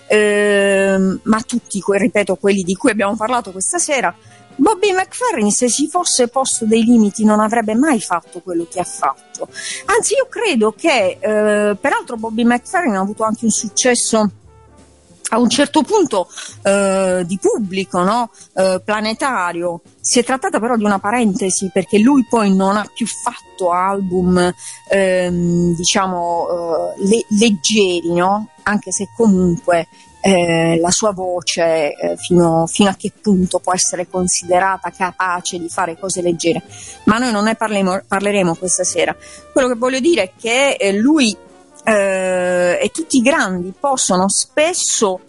eh, ma tutti, ripeto, quelli di cui abbiamo parlato questa sera, Bobby McFerrin, se si fosse posto dei limiti, non avrebbe mai fatto quello che ha fatto. Anzi, io credo che, eh, peraltro, Bobby McFerrin ha avuto anche un successo a un certo punto eh, di pubblico, no? eh, planetario. Si è trattata però di una parentesi, perché lui poi non ha più fatto album ehm, diciamo eh, le- leggeri, no? Anche se comunque eh, la sua voce eh, fino, fino a che punto può essere considerata capace di fare cose leggere, ma noi non ne parleremo, parleremo questa sera. Quello che voglio dire è che eh, lui Eh, e tutti i grandi possono spesso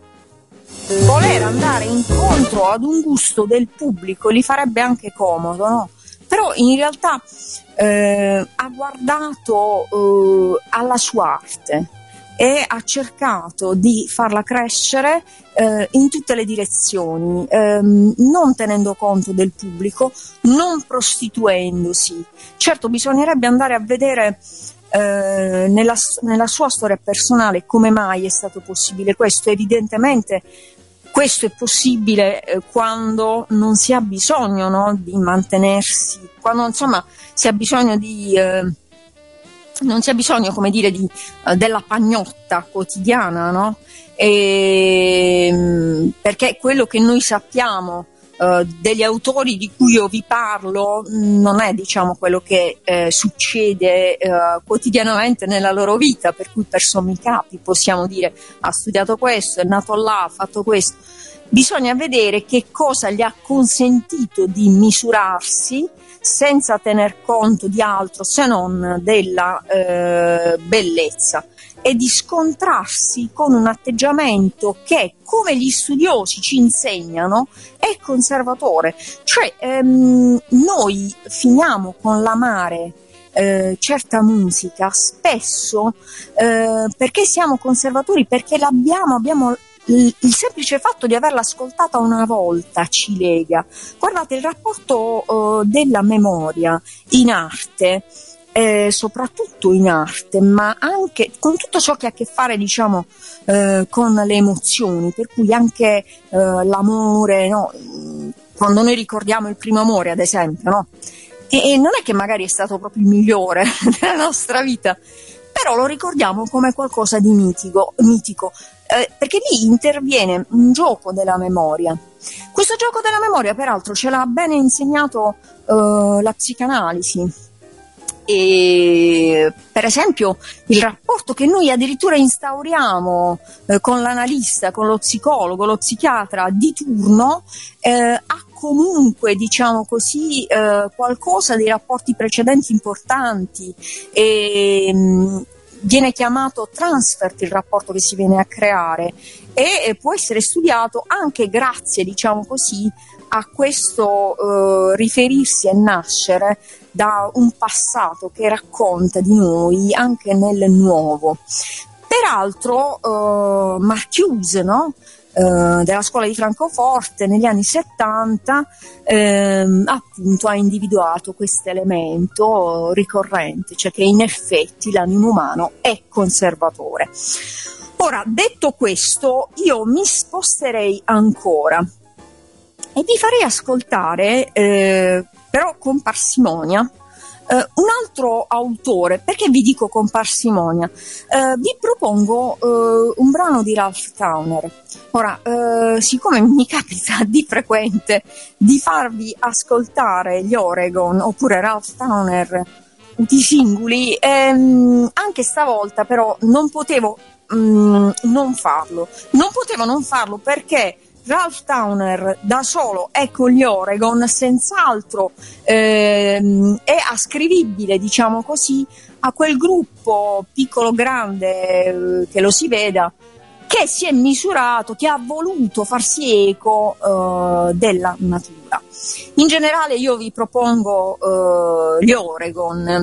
voler andare incontro ad un gusto del pubblico, gli farebbe anche comodo, no? Però in realtà eh, ha guardato eh, alla sua arte e ha cercato di farla crescere eh, in tutte le direzioni, ehm, non tenendo conto del pubblico, non prostituendosi. Certo, bisognerebbe andare a vedere Eh, nella, nella sua storia personale come mai è stato possibile questo. Evidentemente questo è possibile eh, quando non si ha bisogno, no, di mantenersi, quando insomma si ha bisogno di eh, non si ha bisogno, come dire, di, eh, della pagnotta quotidiana, no? E, perché quello che noi sappiamo Uh, degli autori di cui io vi parlo non è, diciamo, quello che eh, succede uh, quotidianamente nella loro vita, per cui per sommi capi possiamo dire ha studiato questo, è nato là, ha fatto questo. Bisogna vedere che cosa gli ha consentito di misurarsi senza tener conto di altro se non della eh, bellezza, e di scontrarsi con un atteggiamento che, come gli studiosi ci insegnano, è conservatore. Cioè ehm, noi finiamo con l'amare eh, certa musica spesso eh, perché siamo conservatori, perché l'abbiamo abbiamo il, il semplice fatto di averla ascoltata una volta ci lega. Guardate, il rapporto eh, della memoria in arte, Eh, soprattutto in arte, ma anche con tutto ciò che ha a che fare, diciamo, eh, con le emozioni, per cui anche eh, l'amore, no? Quando noi ricordiamo il primo amore, ad esempio, no? e, e non è che magari è stato proprio il migliore della nostra vita, però lo ricordiamo come qualcosa di mitico, mitico eh, perché lì interviene un gioco della memoria. Questo gioco della memoria, peraltro, ce l'ha bene insegnato eh, la psicanalisi. E, per esempio, il rapporto che noi addirittura instauriamo eh, con l'analista, con lo psicologo, lo psichiatra di turno, eh, ha comunque, diciamo così, eh, qualcosa dei rapporti precedenti importanti, e mh, viene chiamato transfert il rapporto che si viene a creare, e eh, può essere studiato anche grazie, diciamo così, a questo eh, riferirsi e nascere da un passato che racconta di noi anche nel nuovo. Peraltro eh, Marcuse, no? eh, della scuola di Francoforte negli anni settanta ehm, appunto ha individuato questo elemento ricorrente, cioè che in effetti l'animo umano è conservatore. Ora, detto questo, io mi sposterei ancora e vi farei ascoltare, eh, però con parsimonia, eh, un altro autore. Perché vi dico con parsimonia? Eh, vi propongo eh, un brano di Ralph Towner. Ora, eh, siccome mi capita di frequente di farvi ascoltare gli Oregon oppure Ralph Towner tutti singoli, ehm, anche stavolta però non potevo mh, non farlo. Non potevo non farlo perché Ralph Towner da solo e con gli Oregon senz'altro ehm, è ascrivibile, diciamo così, a quel gruppo piccolo grande eh, che lo si veda, che si è misurato, che ha voluto farsi eco eh, della natura. In generale io vi propongo eh, gli Oregon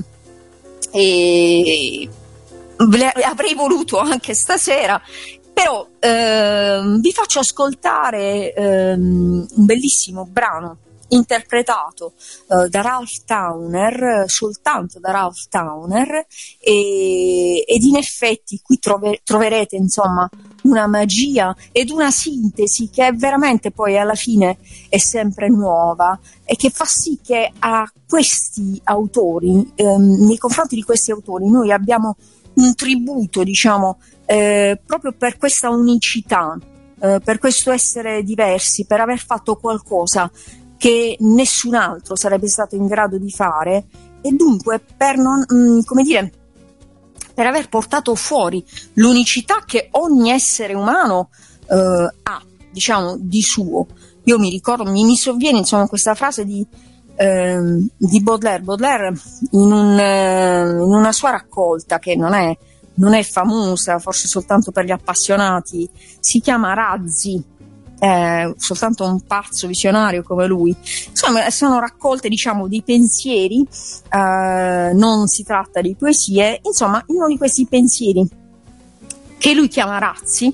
e avrei voluto anche stasera, però ehm, vi faccio ascoltare ehm, un bellissimo brano interpretato eh, da Ralph Towner, soltanto da Ralph Towner, e, ed in effetti qui trove, troverete insomma una magia ed una sintesi che è veramente poi alla fine è sempre nuova e che fa sì che a questi autori, ehm, nei confronti di questi autori noi abbiamo un tributo, diciamo, eh, proprio per questa unicità, eh, per questo essere diversi, per aver fatto qualcosa che nessun altro sarebbe stato in grado di fare, e dunque per non, mh, come dire, per aver portato fuori l'unicità che ogni essere umano eh, ha, diciamo, di suo. Io mi ricordo, mi, mi sovviene insomma questa frase di Eh, di Baudelaire, Baudelaire in, un, eh, in una sua raccolta che non è, non è famosa, forse soltanto per gli appassionati, si chiama Razzi, eh, soltanto un pazzo visionario come lui. Insomma, sono raccolte, diciamo, di pensieri, eh, non si tratta di poesie, insomma, in uno di questi pensieri che lui chiama Razzi,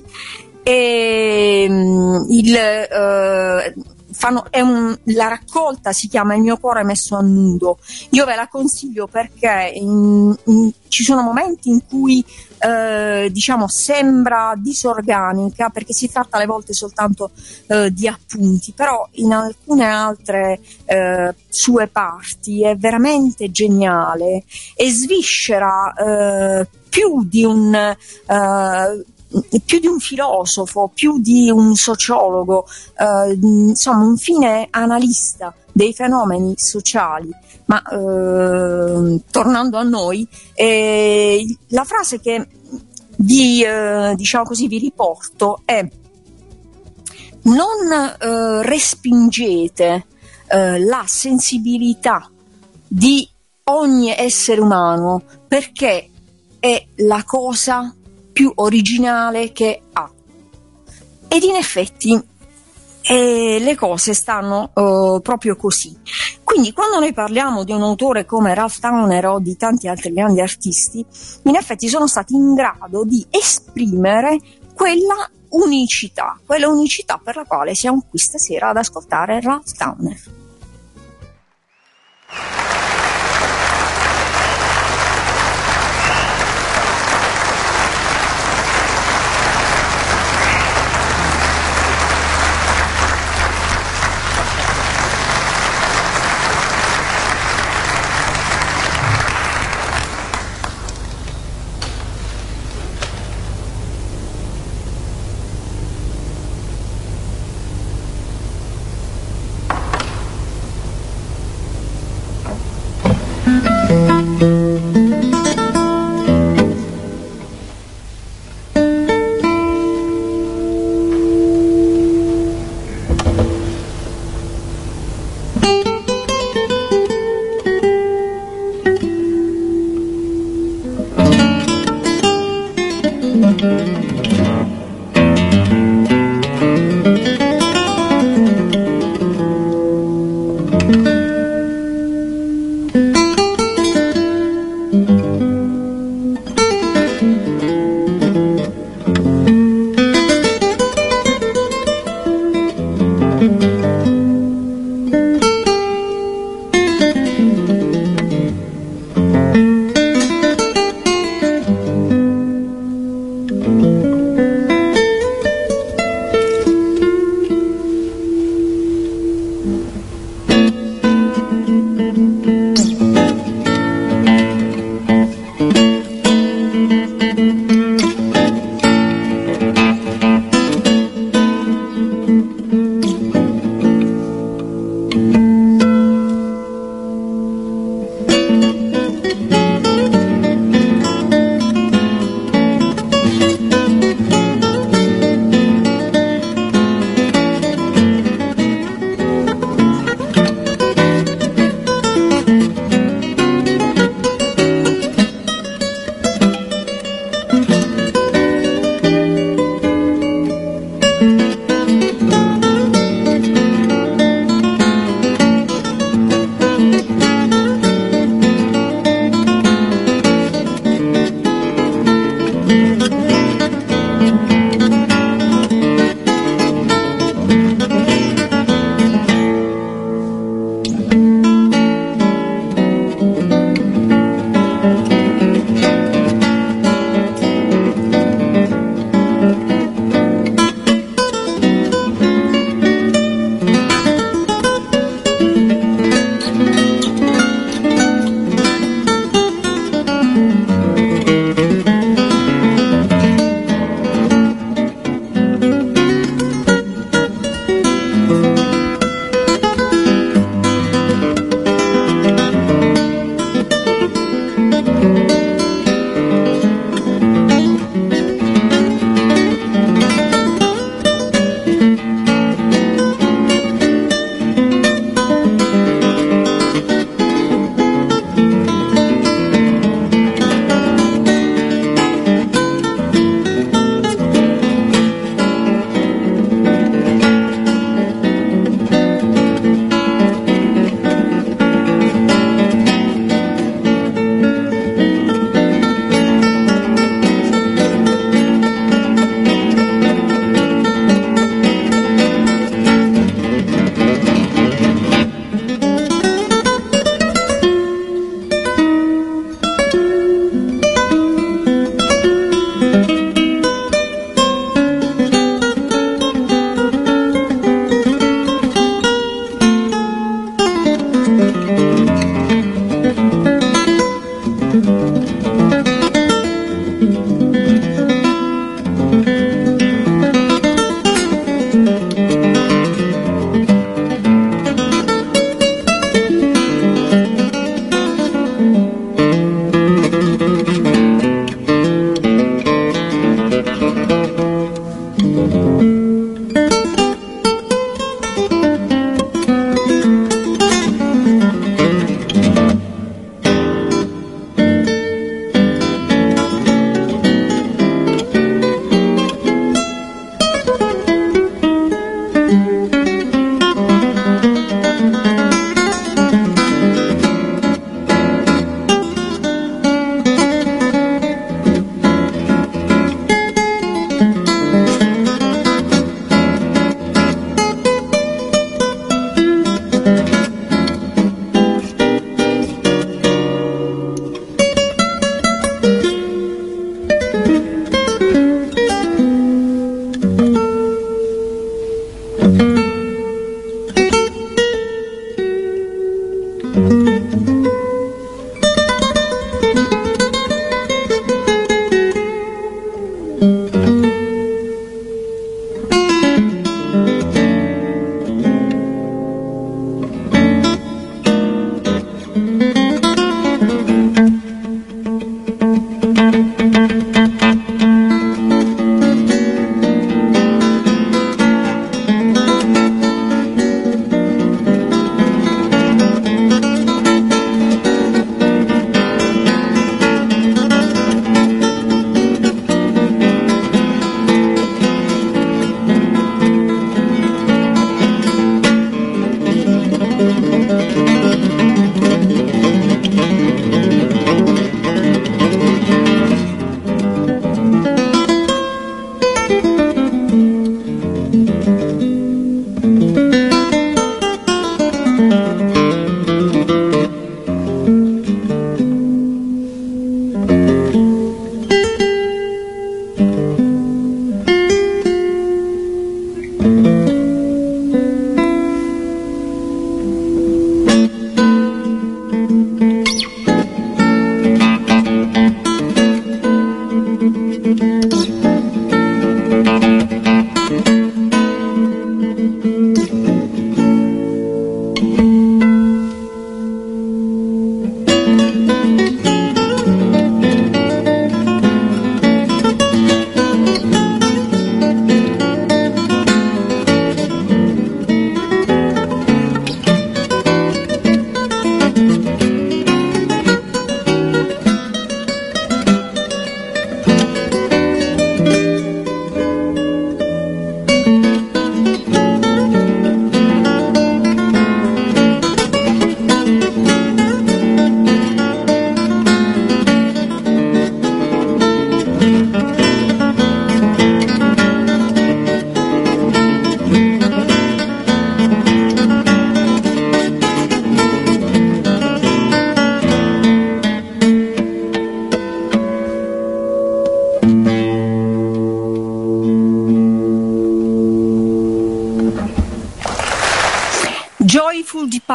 e, il eh, Fanno, è un, la raccolta si chiama Il mio cuore messo a nudo. Io ve la consiglio perché in, in, ci sono momenti in cui eh, diciamo sembra disorganica, perché si tratta alle volte soltanto eh, di appunti, però in alcune altre eh, sue parti è veramente geniale e sviscera eh, più di un eh, più di un filosofo, più di un sociologo, eh, insomma un fine analista dei fenomeni sociali. Ma eh, tornando a noi, eh, la frase che vi, eh, diciamo così, vi riporto è: non eh, respingete eh, la sensibilità di ogni essere umano, perché è la cosa più originale che ha. Ed in effetti eh, le cose stanno eh, proprio così. Quindi quando noi parliamo di un autore come Ralph Towner o di tanti altri grandi artisti, in effetti sono stati in grado di esprimere quella unicità, quella unicità per la quale siamo qui stasera ad ascoltare Ralph Towner.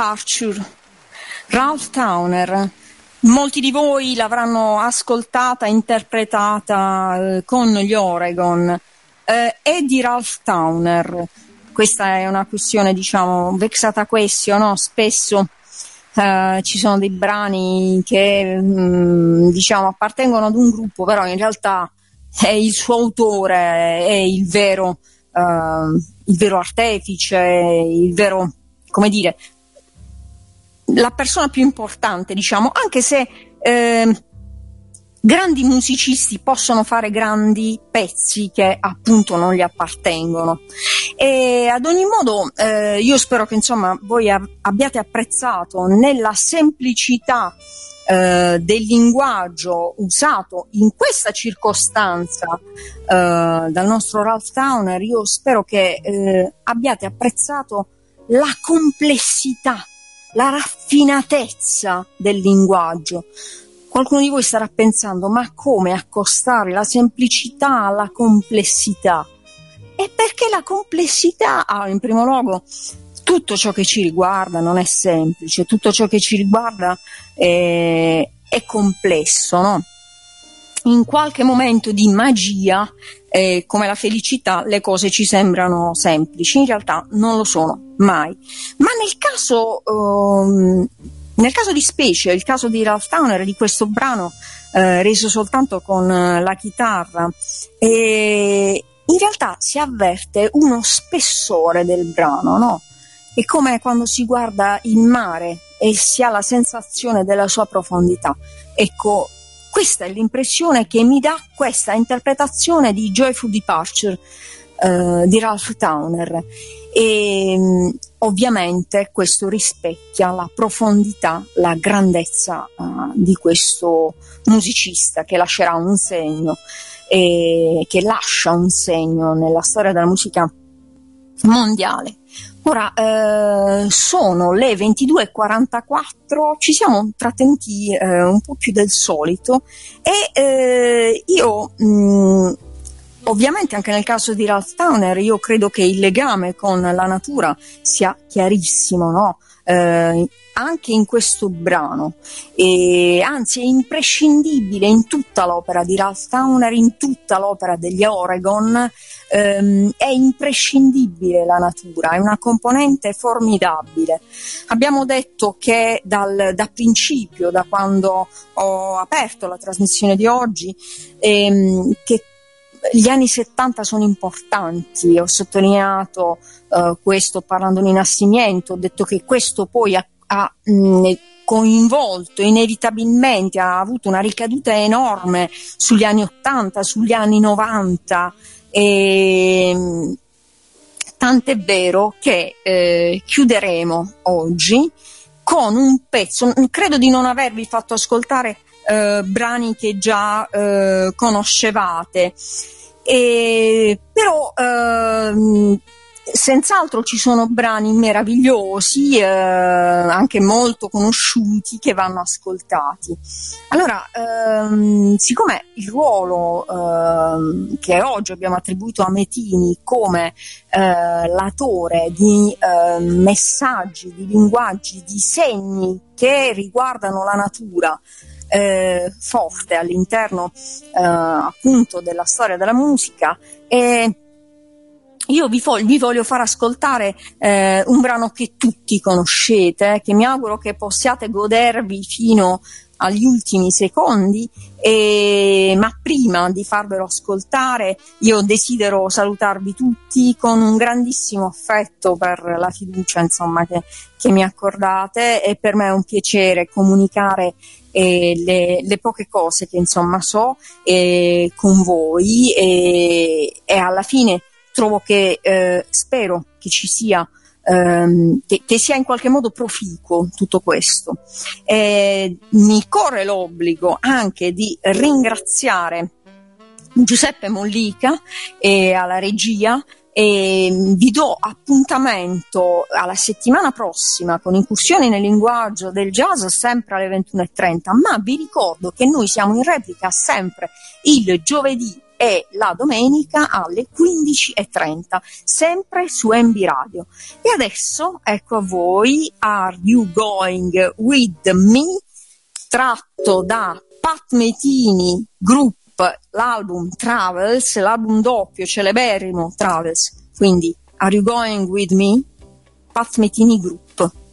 Departure, Ralph Towner. Molti di voi l'avranno ascoltata, interpretata eh, con gli Oregon. Eh, è di Ralph Towner. Questa è una questione, diciamo, vexata question, no? Spesso eh, ci sono dei brani che mh, diciamo appartengono ad un gruppo, però in realtà è il suo autore, è il vero, eh, il vero artefice, il vero, come dire, la persona più importante, diciamo, anche se eh, grandi musicisti possono fare grandi pezzi che appunto non gli appartengono. E ad ogni modo eh, io spero che insomma voi ab- abbiate apprezzato nella semplicità eh, del linguaggio usato in questa circostanza eh, dal nostro Ralph Towner. Io spero che eh, abbiate apprezzato la complessità, la raffinatezza del linguaggio. Qualcuno di voi starà pensando: ma come accostare la semplicità alla complessità? E perché la complessità, ah, in primo luogo, tutto ciò che ci riguarda non è semplice, tutto ciò che ci riguarda è, è complesso, no? In qualche momento di magia, eh, come la felicità, le cose ci sembrano semplici, in realtà non lo sono mai. Ma nel caso, um, nel caso di specie, il caso di Ralph Towner, di questo brano eh, reso soltanto con eh, la chitarra, e in realtà si avverte uno spessore del brano, no? È come quando si guarda il mare e si ha la sensazione della sua profondità. Ecco, questa è l'impressione che mi dà questa interpretazione di Joyful Departure eh, di Ralph Towner. E mh, ovviamente questo rispecchia la profondità, la grandezza uh, di questo musicista che lascerà un segno, e che lascia un segno nella storia della musica mondiale. Ora eh, sono le ventidue e quarantaquattro, ci siamo trattenuti eh, un po' più del solito e eh, io mh, ovviamente anche nel caso di Ralph Towner io credo che il legame con la natura sia chiarissimo, no? Eh, anche in questo brano, e anzi è imprescindibile in tutta l'opera di Ralph Towner, in tutta l'opera degli Oregon, ehm, è imprescindibile la natura, è una componente formidabile. Abbiamo detto che dal da principio, da quando ho aperto la trasmissione di oggi, ehm, che gli anni settanta sono importanti, ho sottolineato uh, questo parlando di Nascimento, ho detto che questo poi ha, ha mh, coinvolto inevitabilmente, ha avuto una ricaduta enorme sugli anni ottanta, sugli anni novanta, e mh, tant'è vero che eh, chiuderemo oggi con un pezzo, credo di non avervi fatto ascoltare eh, brani che già eh, conoscevate, e, però ehm, senz'altro ci sono brani meravigliosi, eh, anche molto conosciuti, che vanno ascoltati. Allora, ehm, siccome il ruolo ehm, che oggi abbiamo attribuito a Metini come eh, l'autore di eh, messaggi, di linguaggi, di segni che riguardano la natura, Eh, forte all'interno eh, appunto della storia della musica, e io vi, fo- vi voglio far ascoltare eh, un brano che tutti conoscete, che mi auguro che possiate godervi fino agli ultimi secondi, e, ma prima di farvelo ascoltare io desidero salutarvi tutti con un grandissimo affetto per la fiducia, insomma, che, che mi accordate, e per me è un piacere comunicare e le, le poche cose che insomma so e con voi, e, e alla fine trovo che eh, spero che ci sia ehm, che, che sia in qualche modo proficuo tutto questo. E mi corre l'obbligo anche di ringraziare Giuseppe Mollica e alla regia, e vi do appuntamento alla settimana prossima con Incursioni nel linguaggio del jazz, sempre alle ventuno e trenta, ma vi ricordo che noi siamo in replica sempre il giovedì e la domenica alle quindici e trenta, sempre su M B Radio. E adesso ecco a voi Are You Going With Me, tratto da Pat Metini Group, l'album Travels, l'album doppio celeberrimo Travels, quindi Are You Going With Me, Pat Metini Group.